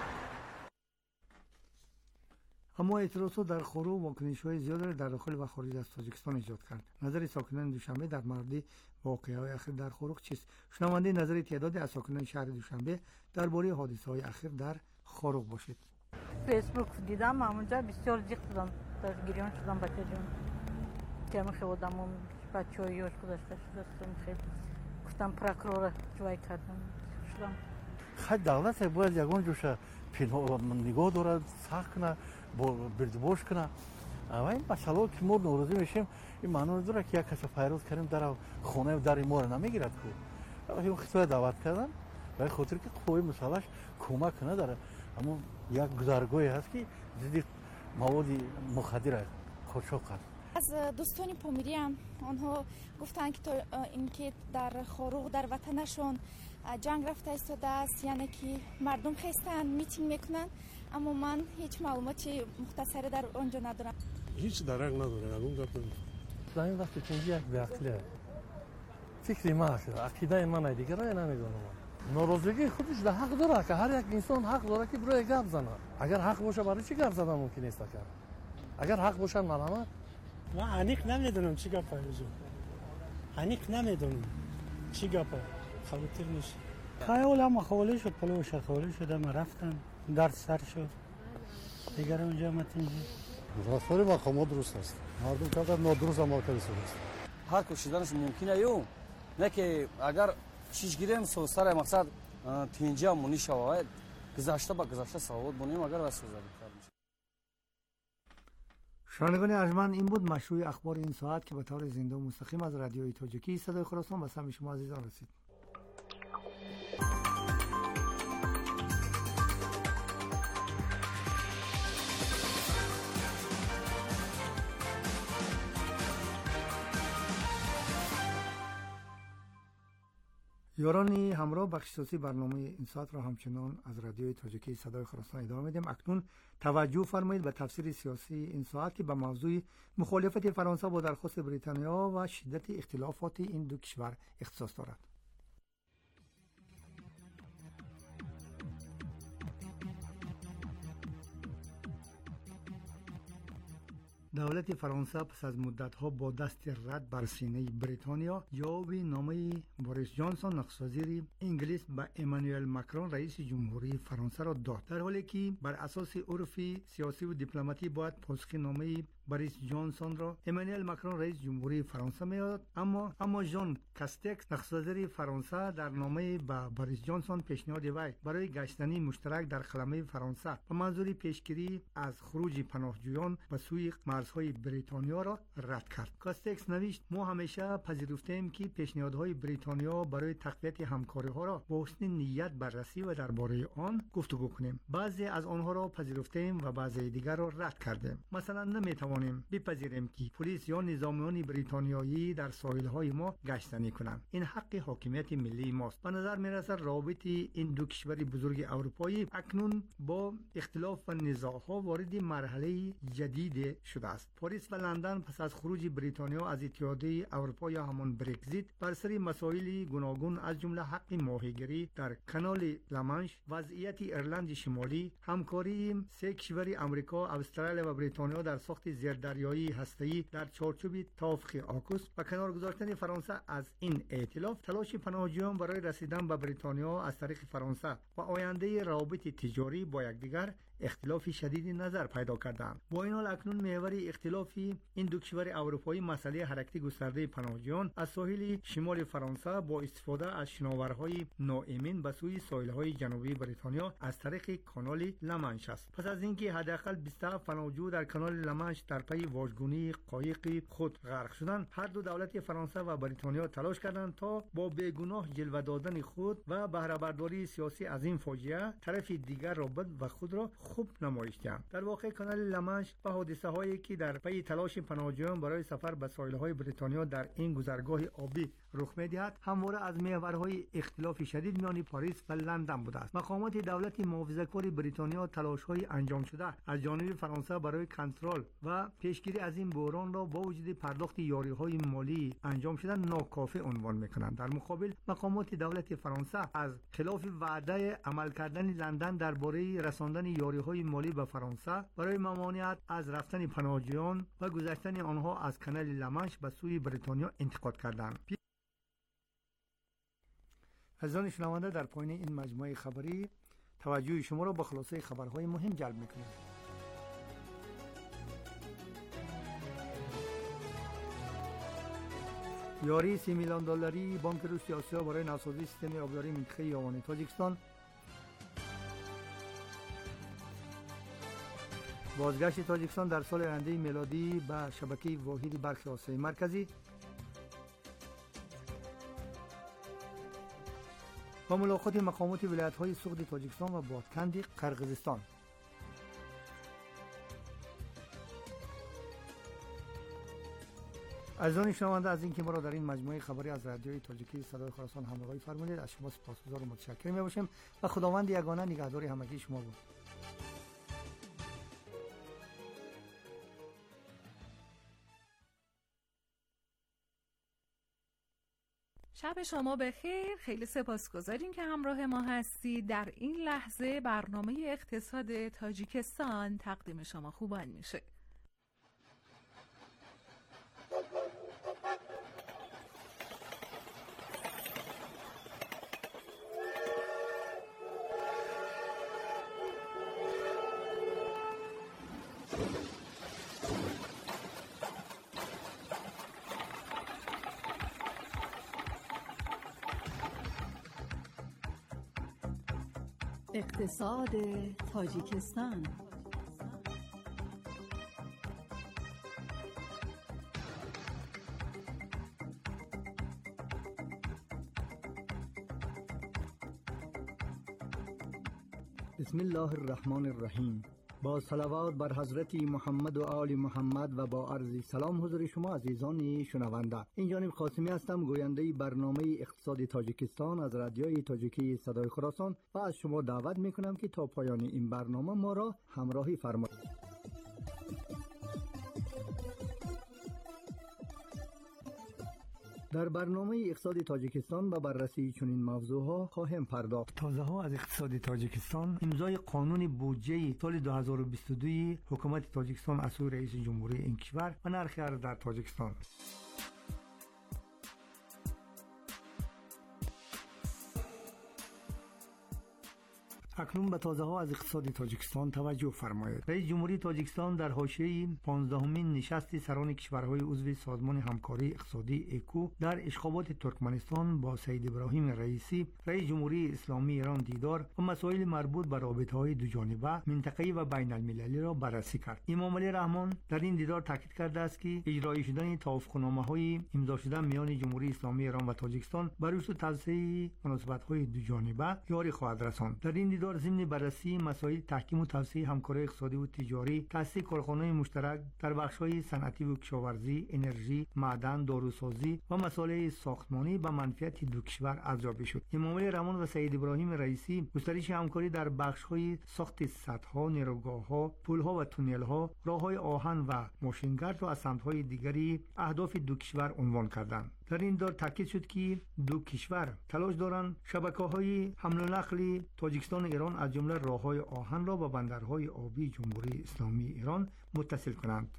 اما اعتراضات در خرو واکنش‌های زیاد در داخل و خارج از تاجیکستان ایجاد کرد. نظر ساکنان دوشنبه در مورد واقعه‌های اخیر در خرو چیست؟ شنونده نظر تعدادی از ساکنان شهر دوشنبه درباره حادثه‌های اخیر در خرو باشید. فیسبوک دیدم، اونجا بسیار جیغ زدم، در گریان شدم بچه جون. که من خودم بچه‌های یوش گذاشته شدم، خیلی گفتم پروکرور جوای کردم شدم. خود دولت باید یگان جوشه نگاه دارد، سخت کنه، بردباش کنه. و این مسئله که ما نوروزی میشیم این معنی داره که یک کسی پیروز کردیم در خانه در ما رو نمیگیرد که این خطوه دعوت کردن برای خاطر که خوبی مسئلهش کمک نداره. اما یک گذرگاهی هست که ضد مواد مخدر قاچاق کرد. از دوستان پامیری هم آنها گفتند که اینکه در خاروق در وطنشان جنگ رفته ایستاده است، یعنی که مردم خستن میتینگ میکنن، اما من هیچ معلوماتی مختصری در آنجا ندارم. هیچ درک نداره اون گپ. در این وقت که یک بیعقله فکری ما شده، عقیده من دیگه رای نمیدونم. ناراضگی خودش در حق داره که هر یک انسان حق داره که برای گپ زنه. اگر حق باشه برای چی گپ زدن ممکن است کرد؟ اگر حق باشن ملامت. من انیق نمیدونم چی گپ است. انیق نمیدونم چی گپ خاطر نیست. خیال هم خواله شد، پلوش خواله شد، ما رفتن در سر شد. دیگر اونجا متنجی. رفتار مقامات درست است. مردم کار نادرست عمل کرده است. هر کشیدنش ممکنه یو نه که اگر چیز گیریم سو سر مقصد تینجا مونی شود گذشته با گذشته سواد بونیم اگر واسه زدیم. شنوندگان ارجمند، این بود مشروع اخبار این ساعت که به طور زنده و مستقیم از رادیوی تاجیکی صدای خراسان به سمع شما عزیزان رسید. یارانی همراه بخش اساسی برنامه این ساعت را همچنان از رادیوی تاجیکی صدای خراسان ادامه میدیم. اکنون توجه فرمایید به تفسیر سیاسی این ساعت که به موضوع مخالفت فرانسه با درخواست بریتانیا و شدت اختلافات این دو کشور اختصاص دارد. دولت فرانسه پس از مدت‌ها با دست رد بر سینه بریتانیا جواب نامه بوریس جانسون نخست وزیر انگلیس به امانوئل ماکرون رئیس جمهوری فرانسه را داد، در حالی که بر اساس عرف سیاسی و دیپلماتی باید پاسخ نامه بوریس جانسون را امانوئل ماکرون رئیس جمهوری فرانسه میاد، اما اما ژان کاستکس نخست وزیر فرانسه در نامه به بوریس جانسون پیشنهاد وی برای گشتنی مشترک در خلمه فرانسه به منظور پیشگیری از خروج پناهجویان به سوی مرزهای بریتانیا را رد کرد. کاستکس نوشت: ما همیشه پذیرفتیم که پیشنهادهای بریتانیا برای تقویت همکاری ها را با حسن نیت بررسی و درباره آن گفتگو کنیم. بعضی از آنها را پذیرفتیم و بعضی دیگر را رد کردیم. مثلا نمیتوانیم بپذیریم که پلیس یا نظامیان بریتانیایی در ساحل‌های ما گشتنی کنند. این حق حاکمیت ملی ماست. به نظر می‌رسد روابط این دو کشور بزرگ اروپایی اکنون با اختلاف و نزاع‌ها وارد مرحله جدید شده است. پاریس و لندن پس از خروج بریتانیا از اتحادیه اروپا یا همان برگزیت بر سر مسائل گوناگون از جمله حق ماهیگیری در کانال لامانش، وضعیت ایرلند شمالی، همکاری سه کشور آمریکا، استرالیا و بریتانیا در ساخت زیردریایی هسته‌ای در چارچوب توافق آکوس و کنار گذاشتن فرانسه از این ائتلاف، تلاش پناهجویان برای رسیدن به بریتانیا از طریق فرانسه و آینده روابط تجاری با یکدیگر اختلاف شدیدی نظر پیدا کردند. با این حال اکنون محور اختلاف این دو کشور اروپایی مسئله حرکت گسترده پناهجویان از ساحل شمال فرانسه با استفاده از شناورهای ناامن به سوی ساحل‌های جنوبی بریتانیا از طریق کانال لامانش است. پس از اینکه حداقل بیست و هفت پناهجو در کانال لامانش در پی واژگونی قایق خود غرق شدند، هر دو دولت فرانسه و بریتانیا تلاش کردند تا با بیگناه جلوه دادن خود و بهره برداری سیاسی از این فاجعه طرف دیگر را بد و خود را خوب نمایش دهند. در واقع کانال لامانش و حادثه هایی که در پی تلاش پناهجویان برای سفر به ساحل‌های بریتانیا در این گذرگاه آبی رخ می‌دهد، همواره از محورهای اختلاف شدید میان پاریس و لندن بوده است. مقامات دولت محافظه‌کار بریتانیا تلاش‌های انجام شده از جانب فرانسه برای کنترل و پیشگیری از این بحران را با وجود پرداخت یاری‌های مالی انجام شده ناکافی عنوان می‌کنند. در مقابل مقامات دولت فرانسه از خلاف وعده عمل کردن لندن درباره رساندن یاری‌های مالی به فرانسه برای ممانعت از رفتن پناهجویان و گذشتن آنها از کانال لامانش به سوی بریتانیا انتقاد کردند. عزیزان شنونده، در پایین این مجموعه خبری توجه شما را به خلاصه خبرهای مهم جلب می‌کنیم. یاری سی میلیون دلاری بانک رشد آسیا برای نوسازی سیستم آبیاری منطقه یاوان تاجیکستان. بازگشت تاجیکستان در سال آینده میلادی به شبکه واحد برق آسیای مرکزی. با ملاقات مقامات ولایت‌های سغد تاجیکستان و بادکند قرقیزستان. عزیزان شنونده از اینکه ما را در این مجموعه خبری از رادیوی تاجیکی صدای خراسان همراهی فرمودید، از شما سپاسگزار و متشکر می‌باشیم و خداوند یگانه نگهدار همگی شما بود. شب شما بخیر. خیلی سپاسگزاریم که همراه ما هستید. در این لحظه برنامه اقتصاد تاجیکستان تقدیم شما خوبان میشه. اقتصاد تاجیکستان. بسم الله الرحمن الرحیم. با صلوات بر حضرت محمد و آل محمد و با عرض سلام حضور شما عزیزان شنونده. این جانب قاسمی هستم، گوینده برنامه اقتصاد تاجیکستان از رادیوی تاجیکی صدای خراسان و از شما دعوت میکنم که تا پایان این برنامه ما را همراهی فرمایید. در برنامه اقتصاد تاجیکستان به بررسی چنین موضوعها خواهیم پرداخت. تازه ها از اقتصاد تاجیکستان امضای قانون بودجه سال دو هزار و بیست و دو حکومت تاجیکستان از سوی رئیس جمهوری این کشور و نرخ ارز در تاجیکستان. اکنون به تازه ها از اقتصاد تاجیکستان توجه فرمایید. رئیس جمهوری تاجیکستان در حاشیه پانزدهمین نشست سران کشورهای عضو سازمان همکاری اقتصادی ایکو در اشخابات ترکمنستان با سید ابراهیم رئیسی رئیس جمهوری اسلامی ایران دیدار و مسائل مربوط به رابطه‌های دوجانبه، منطقه‌ای و بین المللی را بررسی کرد. امام علی رحمان در این دیدار تاکید کرده است که اجرای شدن توافقنامه‌های امضا شده میان جمهوری اسلامی ایران و تاجیکستان بر رشد و توسعه مناسبت‌های دوجانبه یاری خواهد رساند. در این دیدار ضمن بررسی مسائل تحکیم و توسعه همکاری اقتصادی و تجاری، تأسیس کارخانه‌های مشترک در بخش‌های صنعتی و کشاورزی، انرژی، معدن، داروسازی و مسائل ساختمانی به منفعت دو کشور ارزیابی شد. امام علی رحمان و سید ابراهیم رئیسی گسترش همکاری در بخش‌های ساخت سدها، نیروگاه‌ها، پل‌ها و تونل‌ها، راه‌های آهن و ماشینگرد را از سمت‌های دیگری اهداف دو کشور عنوان کردند. در این دور تاکید شد که دو کشور تلاش دارند شبکه‌های حمل و نقل تاجیکستان ایران از جمله راه‌های آهن را با بندرهای آبی جمهوری اسلامی ایران متصل کنند.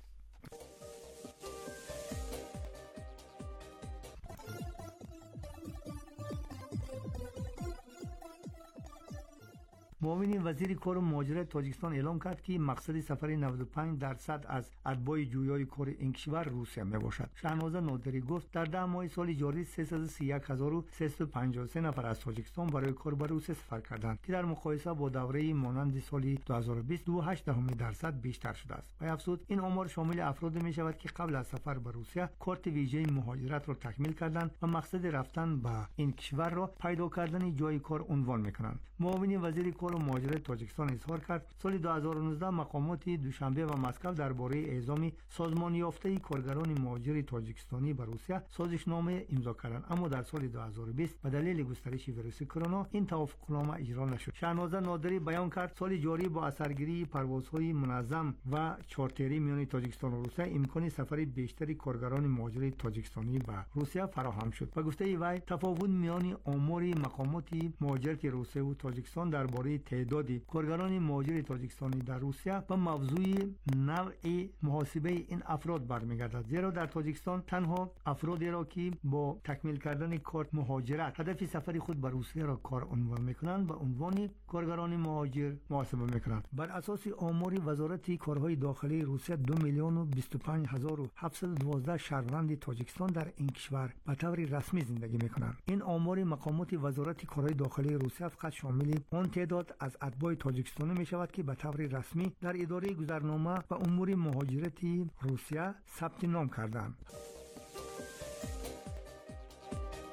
معاون وزیر کار و مهاجرت تاجیکستان اعلام کرد که مقصد سفر نود و پنج درصد از اتباع جویای کار این کشور روسیه می باشد. شهنازه نادری گفت در ده ماه سال جاری سیصد و سی و یک هزار و سیصد و پنجاه و سه نفر از تاجیکستان برای کار به روسیه سفر کردند که در مقایسه با دوره مانند سال دو هزار و بیست دو و هشت دهم درصد بیشتر شده است. و افزود این آمار شامل افراد می شود که قبل از سفر به روسیه کارت ویژه مهاجرت را تکمیل کردند و مقصد رفتن به این کشور را پیدا کردن جای کار عنوان می کنند. معاون وزیر کار و مهاجرت تاجیکستان اظهار کرد سال دو هزار و نوزده مقامات دوشنبه و مسکو درباره اعزام سازمان یافته کارگران مهاجر تاجیکستانی به روسیه سازشنامه امضا کردند، اما در سال دو هزار و بیست به دلیل گسترش ویروس کرونا این توافقنامه اجرا نشد. شهنازه نادری بیان کرد سال جاری با اثرگیری پروازهای منظم و چارتری میان تاجیکستان و روسیه امکان سفر بیشتری کارگران مهاجر تاجیکستانی به روسیه فراهم شد. و گفته وی تفاوت میان آمار مقامات مهاجرت روسیه و تاجیکستان درباره تعداد کارگران مهاجر تاجیکستانی در روسیه و موضوع نوع محاسبه این افراد برمیگردد، زیرا در تاجیکستان تنها افرادی را که با تکمیل کردن کارت مهاجرت هدف سفر خود به روسیه را کار عنوان میکنند به عنوان کارگران مهاجر محاسبه میکنند. بر اساس آمار وزارت کارهای داخلی روسیه دو میلیون و بیست و پنج هزار و هفتصد و دوازده شهروند تاجیکستان در این کشور به طور رسمی زندگی میکنند. این آمار مقامات وزارت کارهای داخلی روسیه فقط شامل آن تعداد از اتباع تاجیکستانی می شود که به طور رسمی در اداره گذرنامه و امور مهاجرتی روسیه ثبت نام کردند.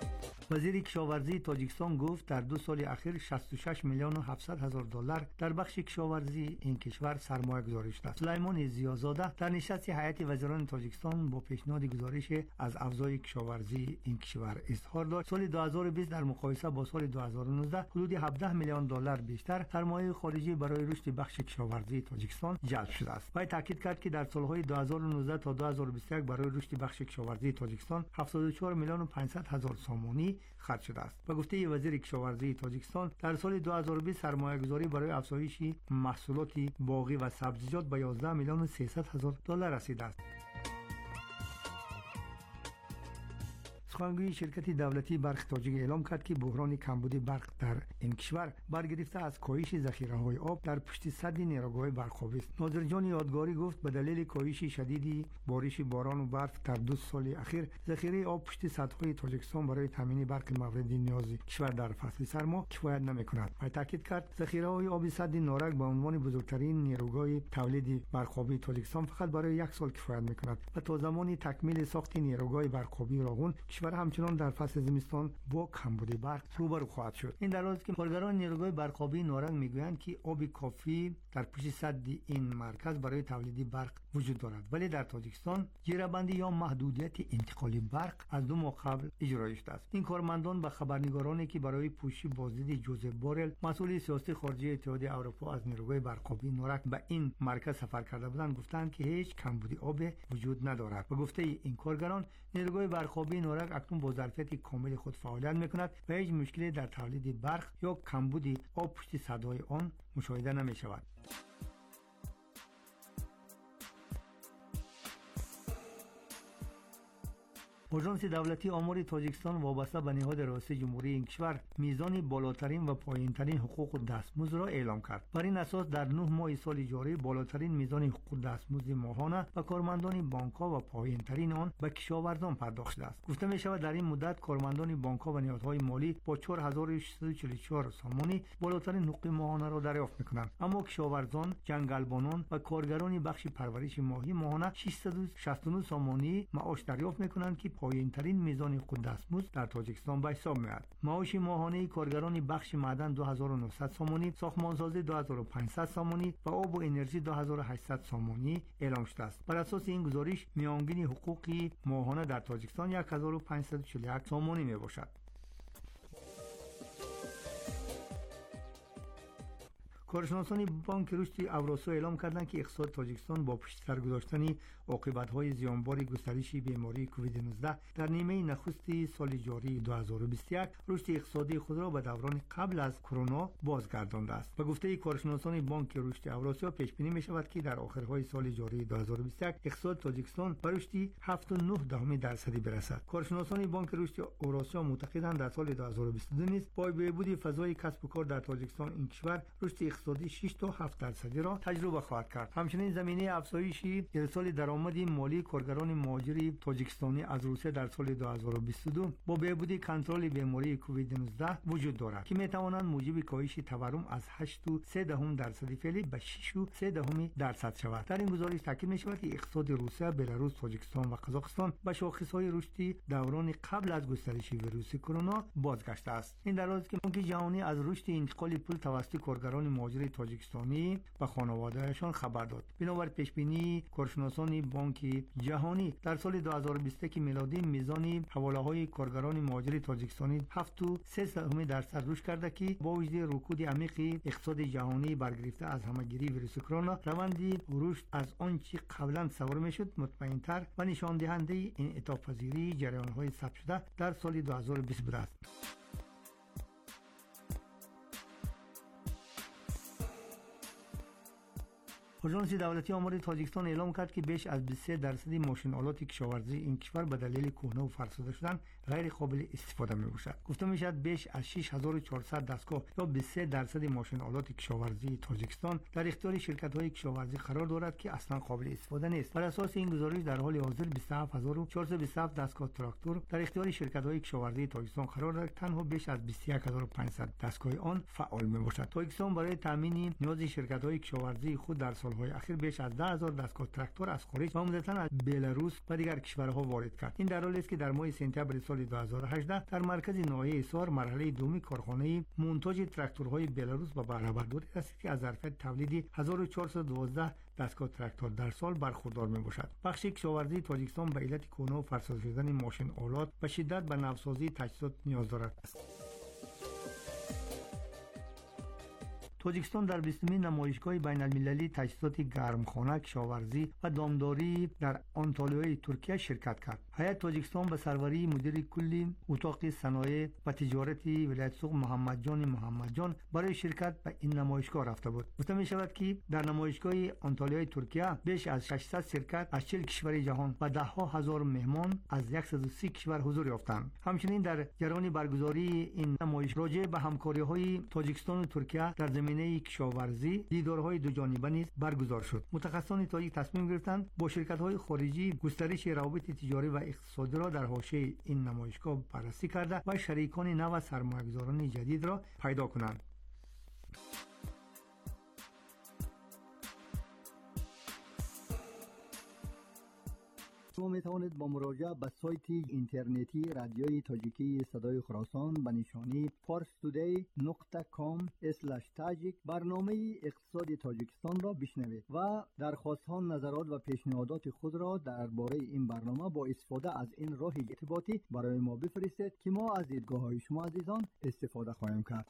وزیر کشاورزی تاجیکستان گفت در دو سال اخیر شصت و شش میلیون و هفتصد هزار دلار در بخش کشاورزی این کشور سرمایه گذاری شده است. سلیمان ضیازاده در نشست هیئت وزیران تاجیکستان با پیشنهاد گزارش از افزایش کشاورزی این کشور اظهار داشت سال دو هزار و بیست در مقایسه با سال دو هزار و نوزده حدود هفده میلیون دلار بیشتر سرمایه خارجی برای رشد بخش کشاورزی تاجیکستان جلب شده است. و تاکید کرد که در سالهای دو هزار و نوزده تا دو هزار و بیست و یک برای رشد بخش کشاورزی تاجیکستان هفتاد و چهار میلیون و پانصد هزار سامانی خرج شده است. و گفته وزیر کشاورزی تاجیکستان در سال دو هزار و بیست سرمایه گذاری برای افزایش محصولات باغی و سبزیجات به یازده میلیون و سیصد هزار دلار رسیده است. سخنگوی شرکت دولتی برق تاجیک اعلام کرد که بحران کمبود برق در این کشور برگرفته از کاهش ذخیره‌های آب در پشت سد نیروگاه برق‌آبی است. ناظرجان یادگاری گفت به دلیل کاهش شدید بارش باران و برف در دو سال اخیر ذخیره آب پشت سدهای تاجیکستان برای تامین برق مورد نیاز کشور در فصل سرما کفایت نمی‌کند. و تاکید کرد ذخیره‌های آب سد نارک به عنوان بزرگترین نیروگاه تولید برق‌آبی تاجیکستان فقط برای یک سال کفایت می‌کند و تا زمانی تکمیل ساخت نیروگاه برق‌آبی راغون کشور همچنان در فصل زمستان با کمبود برق روبرو خواهد شد. این در حالی است که کارگران نیروگاه برق‌آبی نارنگ میگویند که آب کافی در پشت سد این مرکز برای تولید برق وجود دارد، ولی در تاجیکستان جیره‌بندی یا محدودیت انتقال برق از دو ماه قبل اجرا شده است. این کارمندان به خبرنگارانی که برای پوشش بازدید جوزف بورل مسئول سیاسی خارجی اتحادیه اروپا از نیروگاه برق‌آبی نارنگ به این مرکز سفر کرده بودند گفتند که هیچ کمبود آب وجود ندارد. و گفته این کارگران نیروگاه برق‌آبی نارنگ اکنون با ظرفیت کامل خود فعالیت می‌کند و هیچ مشکلی در تولید برق یا کمبود آب پشت سدهای آن مشاهده نمی‌شود. آژانس دولتی آمار تاجیکستان وابسته به نهاد ریاست جمهوری این کشور میزان بالاترین و پایینترین حقوق دستمزد را اعلام کرد. بر این اساس در نه ماه سال جاری بالاترین میزان حقوق دستمزد ماهانه به کارمندان بانک‌ها و پایینترین آن به کشاورزان پرداخت شده است. گفته می شود در این مدت کارمندان بانک‌ها و نهادهای مالی با چهار هزار و ششصد و چهل و چهار سامانی بالاترین حقوق ماهانه را دریافت می‌کنند، اما کشاورزان، جنگلبانان و کارگران بخش پرورش ماهی ماهانه ششصد و شصت و نه سامانی معاش دریافت می‌کنند که پایینترین میزان حقوق دستمزد در تاجیکستان به حساب میاد. معاش ماهانه کارگران بخش معدن دو هزار و نهصد سامانی، ساختمانسازی دو هزار و پانصد سامانی و آب و انرژی دو هزار و هشتصد سامانی اعلام شده است. بر اساس این گزارش میانگین حقوقی ماهانه در تاجیکستان یک هزار و پانصد و چهل و یک سامانی میباشد. کارشناسان بانک رشد اوراسیا اعلام کردند که اقتصاد تاجیکستان با پشت سر گذاشتن عاقبت‌های زیانبار گسترش بیماری کووید نوزده در نیمه نخست سال جاری دو هزار و بیست و یک رشد اقتصادی خود را به دوران قبل از کرونا بازگردانده است. به گفته کارشناسان بانک رشد اوراسیا پیش بینی می‌شود که در آخرهای سال جاری دو هزار و بیست و یک اقتصاد تاجیکستان به رشد هفت و نه دهم درصدی برسد. کارشناسان بانک رشد اوراسیا معتقدند در سال دو هزار و بیست و دو نیز با بهبود فضای کسب و کار در تاجیکستان این کشور رشد اقتصادی شش تا هفت درصدی را تجربه خواهد کرد. همچنین زمینه افزایش ارسال درآمد مالی کارگران مهاجر تاجیکستانی از روسیه در سال دو هزار و بیست و دو با بهبود کنترل بیماری کووید نوزده وجود دارد که میتوانند موجب کاهش تورم از هشت و سه دهم درصد فعلی به شش و سه دهم درصد شود. در این گزارش تاکید می شود که اقتصاد روسیه، بلاروس، تاجیکستان و قزاقستان به شاخص‌های رشدی دوران قبل از گسترش ویروس کرونا بازگشته است. این در حالی است که بانک جهانی از رشد انتقال پول توسط کارگران مهاجر تاجیکستانی و خانواده‌هایشان خبر داد. بنابر پیشبینی کارشناسان بانک جهانی در سال دو هزار و بیست که میلادی میزان حواله‌های کارگران مهاجر تاجیکستانی هفت و سه دهم درصد رشد کرده که با وجود رکود عمیق اقتصاد جهانی برگرفته از همه‌گیری ویروس کرونا روند رشد از آنچه قبلا تصور میشد مطمئن‌تر و نشان دهنده انعطاف پذیری جریان‌های ثبت شده در سال دو هزار و بیست بوده است. آژانس دولتی آمار تاجیکستان اعلام کرد که بیش از بیست و سه درصد ماشین آلات کشاورزی این کشور به دلیل کهنه و فرسوده شدن غیر قابل استفاده میباشد. گفته میشد بیش از شش هزار و چهارصد دستگاه یا بیست و سه درصد ماشین آلات کشاورزی تاجیکستان در اختیار شرکت‌های کشاورزی قرار دارد که اصلا قابل استفاده نیست. بر اساس این گزارش در حال حاضر بیست و هفت هزار و چهارصد و بیست و هفت دستگاه تراکتور در اختیار شرکت‌های کشاورزی تاجیکستان قرار دارد. تنها بیش از بیست و یک هزار و پانصد دستگاه آن فعال میباشد. تاجیکستان برای تامین نیاز شرکت‌های کشاورزی خود در سال سالهای اخیر بیش از ده هزار دستگاه تراکتور از خارج و عمدتاً از بلاروس و دیگر کشورها وارد کرد. این در حالی است که در ماه سپتامبر سال دو هزار و هجده در مرکز ناحیه حصار مرحله دومی کارخانه مونتاژ تراکتورهای بلاروس به بهره برداری است که از ظرفیت تولیدی هزار و چهارصد و دوازده دستگاه تراکتور در سال برخوردار می باشد. بخش کشاورزی تاجیکستان به علت کهنه و فرسوده شدن ماشین آلات و شدت به نوسازی تجهیزات نیاز دارد. تاجیکستان در بیستمین نمایشگاه بین المللی تجهیزات گرمخانه، کشاورزی و دامداری در آنتالیای ترکیه شرکت کرد. هیئت تاجیکستان به سروری مدیر کلی اتاق صنایع و تجارت ولایت سوق محمد جان محمد جان برای شرکت به این نمایشگاه رفته بود. گفته می شود که در نمایشگاه آنتالیای ترکیه بیش از ششصد شرکت از چهل کشور جهان و ده ها هزار مهمان از صد و سی کشور حضور یافتند. همچنین در جریان برگزاری این نمایش راجع به همکاری‌های تاجیکستان و ترکیه در زمینه کشاورزی دیدارهای دو جانبه نیز برگزار شد. متخصصان تاجیک تصمیم گرفتند با شرکت‌های خارجی گسترش روابط تجاری و اقتصادی را در حاشیه این نمایشگاه بررسی کرده و شریکان نو و سرمایه‌گذاران جدید را پیدا کنند. شما می توانید با مراجعه به سایت اینترنتی رادیوی تاجیکی صدای خراسان به نشانی فارس تودی نقطه کام اسلش تاجیک برنامه اقتصاد تاجیکستان را بشنوید و درخواست‌ها، نظرات و پیشنهادات خود را درباره این برنامه با استفاده از این راه ارتباطی برای ما بفرستید که ما از دیدگاه‌های شما عزیزان استفاده خواهیم کرد.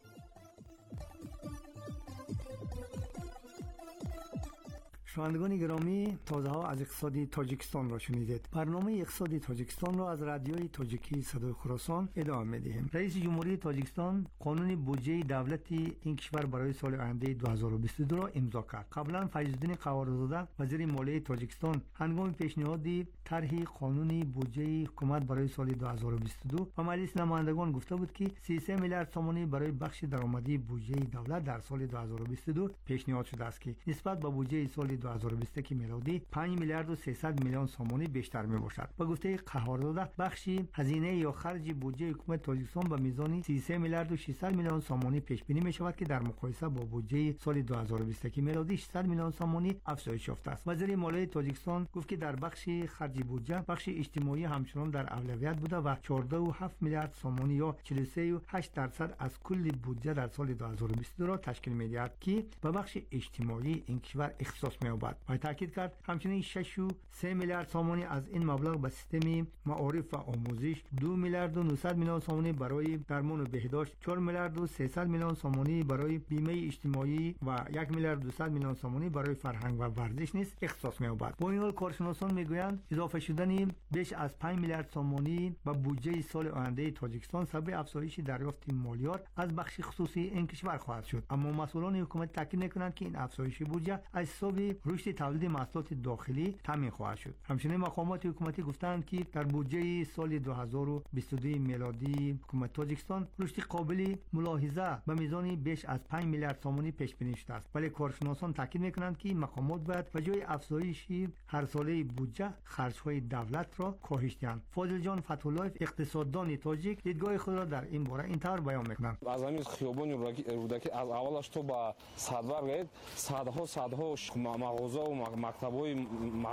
شنوندگان گرامی، تازه ها از اقتصادی تاجیکستان را شنیدید. برنامه اقتصادی تاجیکستان را از رادیوی تاجیکی صدای خراسان ادامه می‌دهیم. رئیس جمهوری تاجیکستان قانون بودجه دولتی این کشور برای سال آینده دو هزار و بیست و دو را امضا کرد. قبلا فیض‌الدین قوارزاده وزیر مالیه تاجیکستان هنگام پیشنهاد طرح قانون بودجه حکومت برای سال دو هزار و بیست و دو و مجلس نمایندگان گفته بود که سی و سه میلیارد تومان برای بخش درآمدی بودجه دولت در سال دو هزار و بیست و دو پیشنهاد شده است که نسبت به بودجه سال دو هزار و بیست میلادی پنج میلیارد و سیصد میلیون سومانی بیشتر می باشد. با گفته قهارداده بخشی هزینه یا خرج بودجه حکومت تاجیکستان به میزان سی و سه میلیارد و ششصد میلیون سومانی پیش بینی می شود که در مقایسه با بودجه سال دو هزار و بیست میلادی ششصد میلیون سومانی افزایش یافته است. وزیر مالیه تاجیکستان گفت که در بخش خرج بودجه بخش اجتماعی همچنان در اولویت بوده و چهارده و هفت میلیارد سومانی یا چهل و سه و هشت درصد از کل بودجه در سال دو هزار و بیست و دو را تشکیل می دهد که به بخش اجتماعی این کشور اختصاص می یابد. و تاکید کرد همچنین شش و سه میلیارد سومانی از این مبلغ به سیستم معارف و آموزش، دو میلیارد و نهصد میلیون سومانی برای درمان و بهداشت، چهار میلیارد و سیصد میلیون سومانی برای بیمه اجتماعی و یک میلیارد و دویست میلیون سومانی برای فرهنگ و ورزش نیز اختصاص می‌یابد. با این حال کارشناسان میگویند اضافه شدن بیش از پنج میلیارد سومانی به بودجه سال آینده تاجیکستان سبب افزایش دریافت مالیات از بخش خصوصی این کشور خواهد شد. اما مسئولان حکومت تاکید می‌کنند که این افزایش بودجه از حساب رشد تولید محصولات داخلی تامین خواهد شد. همچنین مقامات حکومتی گفتند که در بودجه سال دو هزار و بیست و دو میلادی حکومت تاجیکستان رشد قابل ملاحظه به میزان بیش از پنج میلیارد سومانی پیش بینی شده است. ولی کارشناسان تاکید می‌کنند که مقامات باید به جای افزایش هر ساله بودجه خرج‌های دولت را کاهش دهند. فاضل جان فتح‌الله اقتصاددان تاجیک دیدگاه خود را در این باره اینطور بیان می‌کنند. از همین خیابان رودکی از اولش تو با صدور گید صدها صدها مغازه و مکتب‌های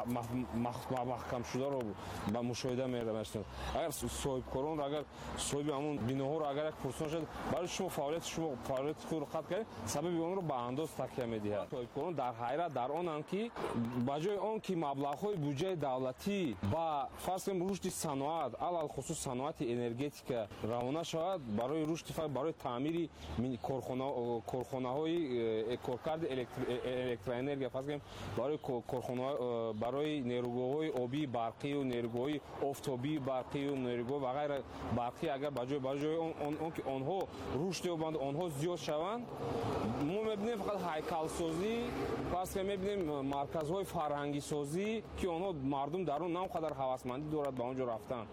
محکم شده رو با مشاهده می‌رسید. اگر صاحبکاران اگر صاحب همون بیناها رو اگر یک پرسان شد برای شما فعالیت شما فعالیت خود رو قطع کنید سبب اون رو به انداز تکیه می‌دهد. صاحبکاران در حیرت در آنند که با جای آن که مبلغ‌های بودجه دولتی با فرض کنیم رشد صنعت علل خصوص صنعت انرژتیک روانه شود برای رشد برای تعمیر کارخانه کارخانه‌های کارکرد الکتروانرژی فرض کنیم برای کارخانه برای نیروگاه‌های آبی برقی و نیروگاه‌های آفتابی برقی و نیروگاه و غیره برقی اگر بجای بجای اون اون که آنها رشد یابند آنها زیاد شوند ما می‌بینیم فقط هیکل سازی پس که می‌بینیم مرکزهای فرهنگی سازی که آنها مردم در اون نمی‌قدر هوسمندی دارد به اونجا رفتن.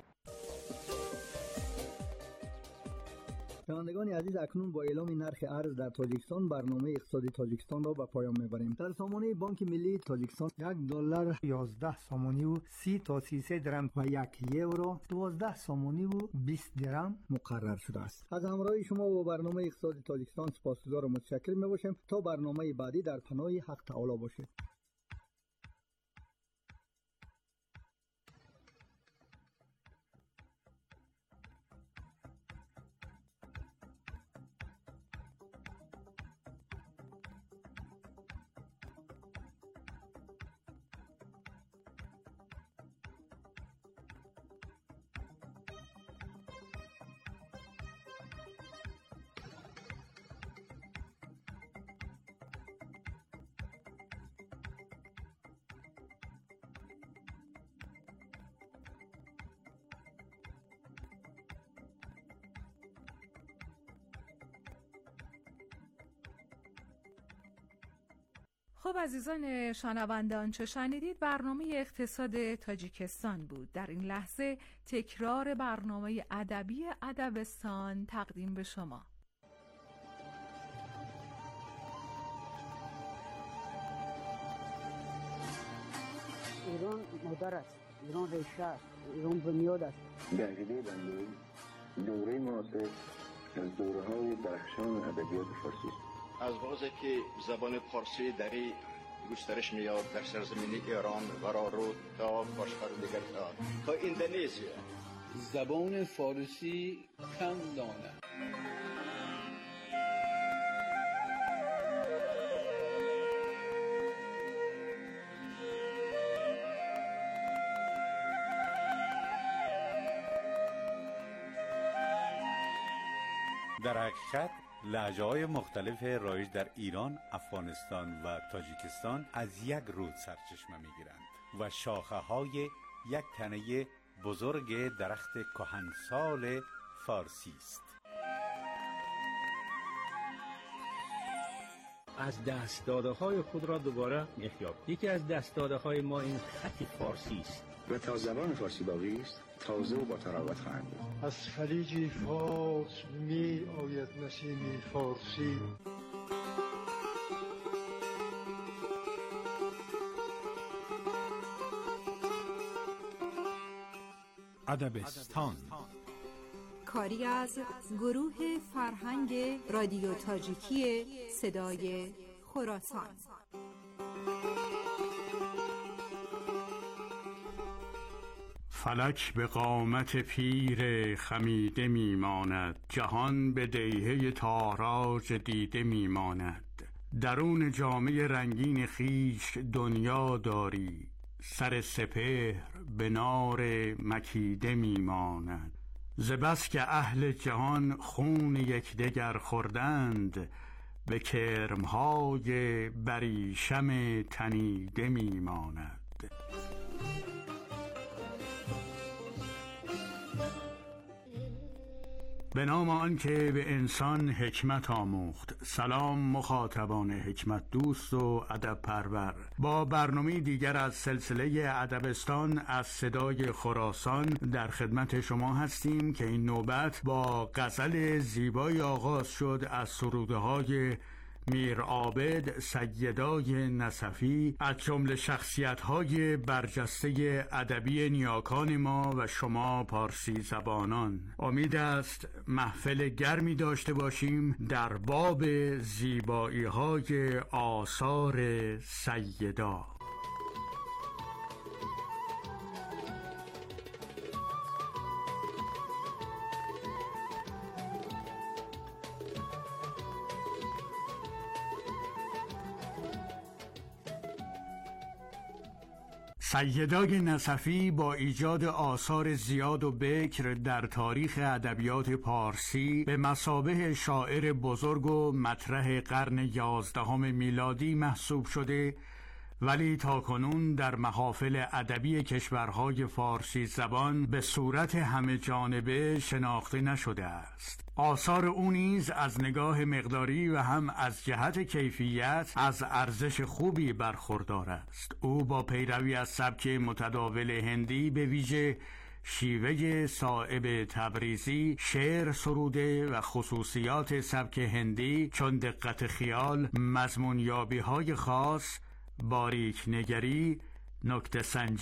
شنوندگان عزیز اکنون با اعلام نرخ ارز در تاجیکستان برنامه اقتصادی تاجیکستان را به پایان میبریم. در سامانه بانک ملی تاجیکستان یک دلار یازده سامانی و سی تا سی و سه درم و یک یورو دوازده سامانی و بیست درم مقرر شده است. از همراهی شما با برنامه اقتصادی تاجیکستان سپاسگزار و متشکر میباشیم. تا برنامه بعدی در پناه حق تعالی باشید. خب عزیزان شنونده، آنچه شنیدید برنامه اقتصاد تاجیکستان بود. در این لحظه تکرار برنامه ادبی ادبستان تقدیم به شما. ایران مادر است، ایران ریشه است، ایران بنیاد است. به عقیده بنده دوره معاصر از دوره‌های درخشان ادبیات فارسی است. از وقتی که زبان فارسی در گسترش میاد در سرزمین ایران ورارو تا کشور دیگر تا تا اندونزیا، زبان فارسی کم دانه. در حقیقت لهجه‌های مختلف رایج در ایران، افغانستان و تاجیکستان از یک رود سرچشمه می‌گیرند و شاخه‌های یک تنه بزرگ درخت کهنسال فارسی است. از دست داده های خود را دوباره می‌یابیم. یکی از دست داده های ما این خط فارسی است و تا زبان فارسی باقی است تازه و با تراوت خواهد بود. از خلیج فارس می آید نسیم فارسی. ادبستان کاری از گروه فرهنگ رادیو تاجیکی صدای خراسان. فلک به قامت پیر خمیده میماند، جهان به دیهه تاراج دیده میماند. درون جامعه رنگین خیش دنیا داری، سر سپهر به نار مکیده میماند. ز بس که اهل جهان خون یکدیگر خوردند، به کرم‌های بریشم تنیده میماند. به نام آن که به انسان حکمت آموخت. سلام مخاطبان حکمت دوست و ادب پرور، با برنامه دیگر از سلسله ادبستان از صدای خراسان در خدمت شما هستیم که این نوبت با غزل زیبایی آغاز شد از سروده‌های میر عابد سیدای نصفی، از جمله شخصیت‌های برجسته ادبی نیاکان ما و شما پارسی زبانان. امید است محفل گرمی داشته باشیم در باب زیبایی‌های آثار سیدا. سیدای نصفی با ایجاد آثار زیاد و بکر در تاریخ ادبیات پارسی به مثابه شاعر بزرگ و مطرح قرن یازدهم میلادی محسوب شده، ولی تاکنون در محافل ادبی کشورهای فارسی زبان به صورت همه جانبه شناخته نشده است. آثار او نیز از نگاه مقداری و هم از جهت کیفیت از ارزش خوبی برخوردار است. او با پیروی از سبک متداول هندی، به ویژه شیوه صائب تبریزی، شعر سروده و خصوصیات سبک هندی چون دقت خیال، مضمونیابی های خاص، باریک نگری، نکته سنجی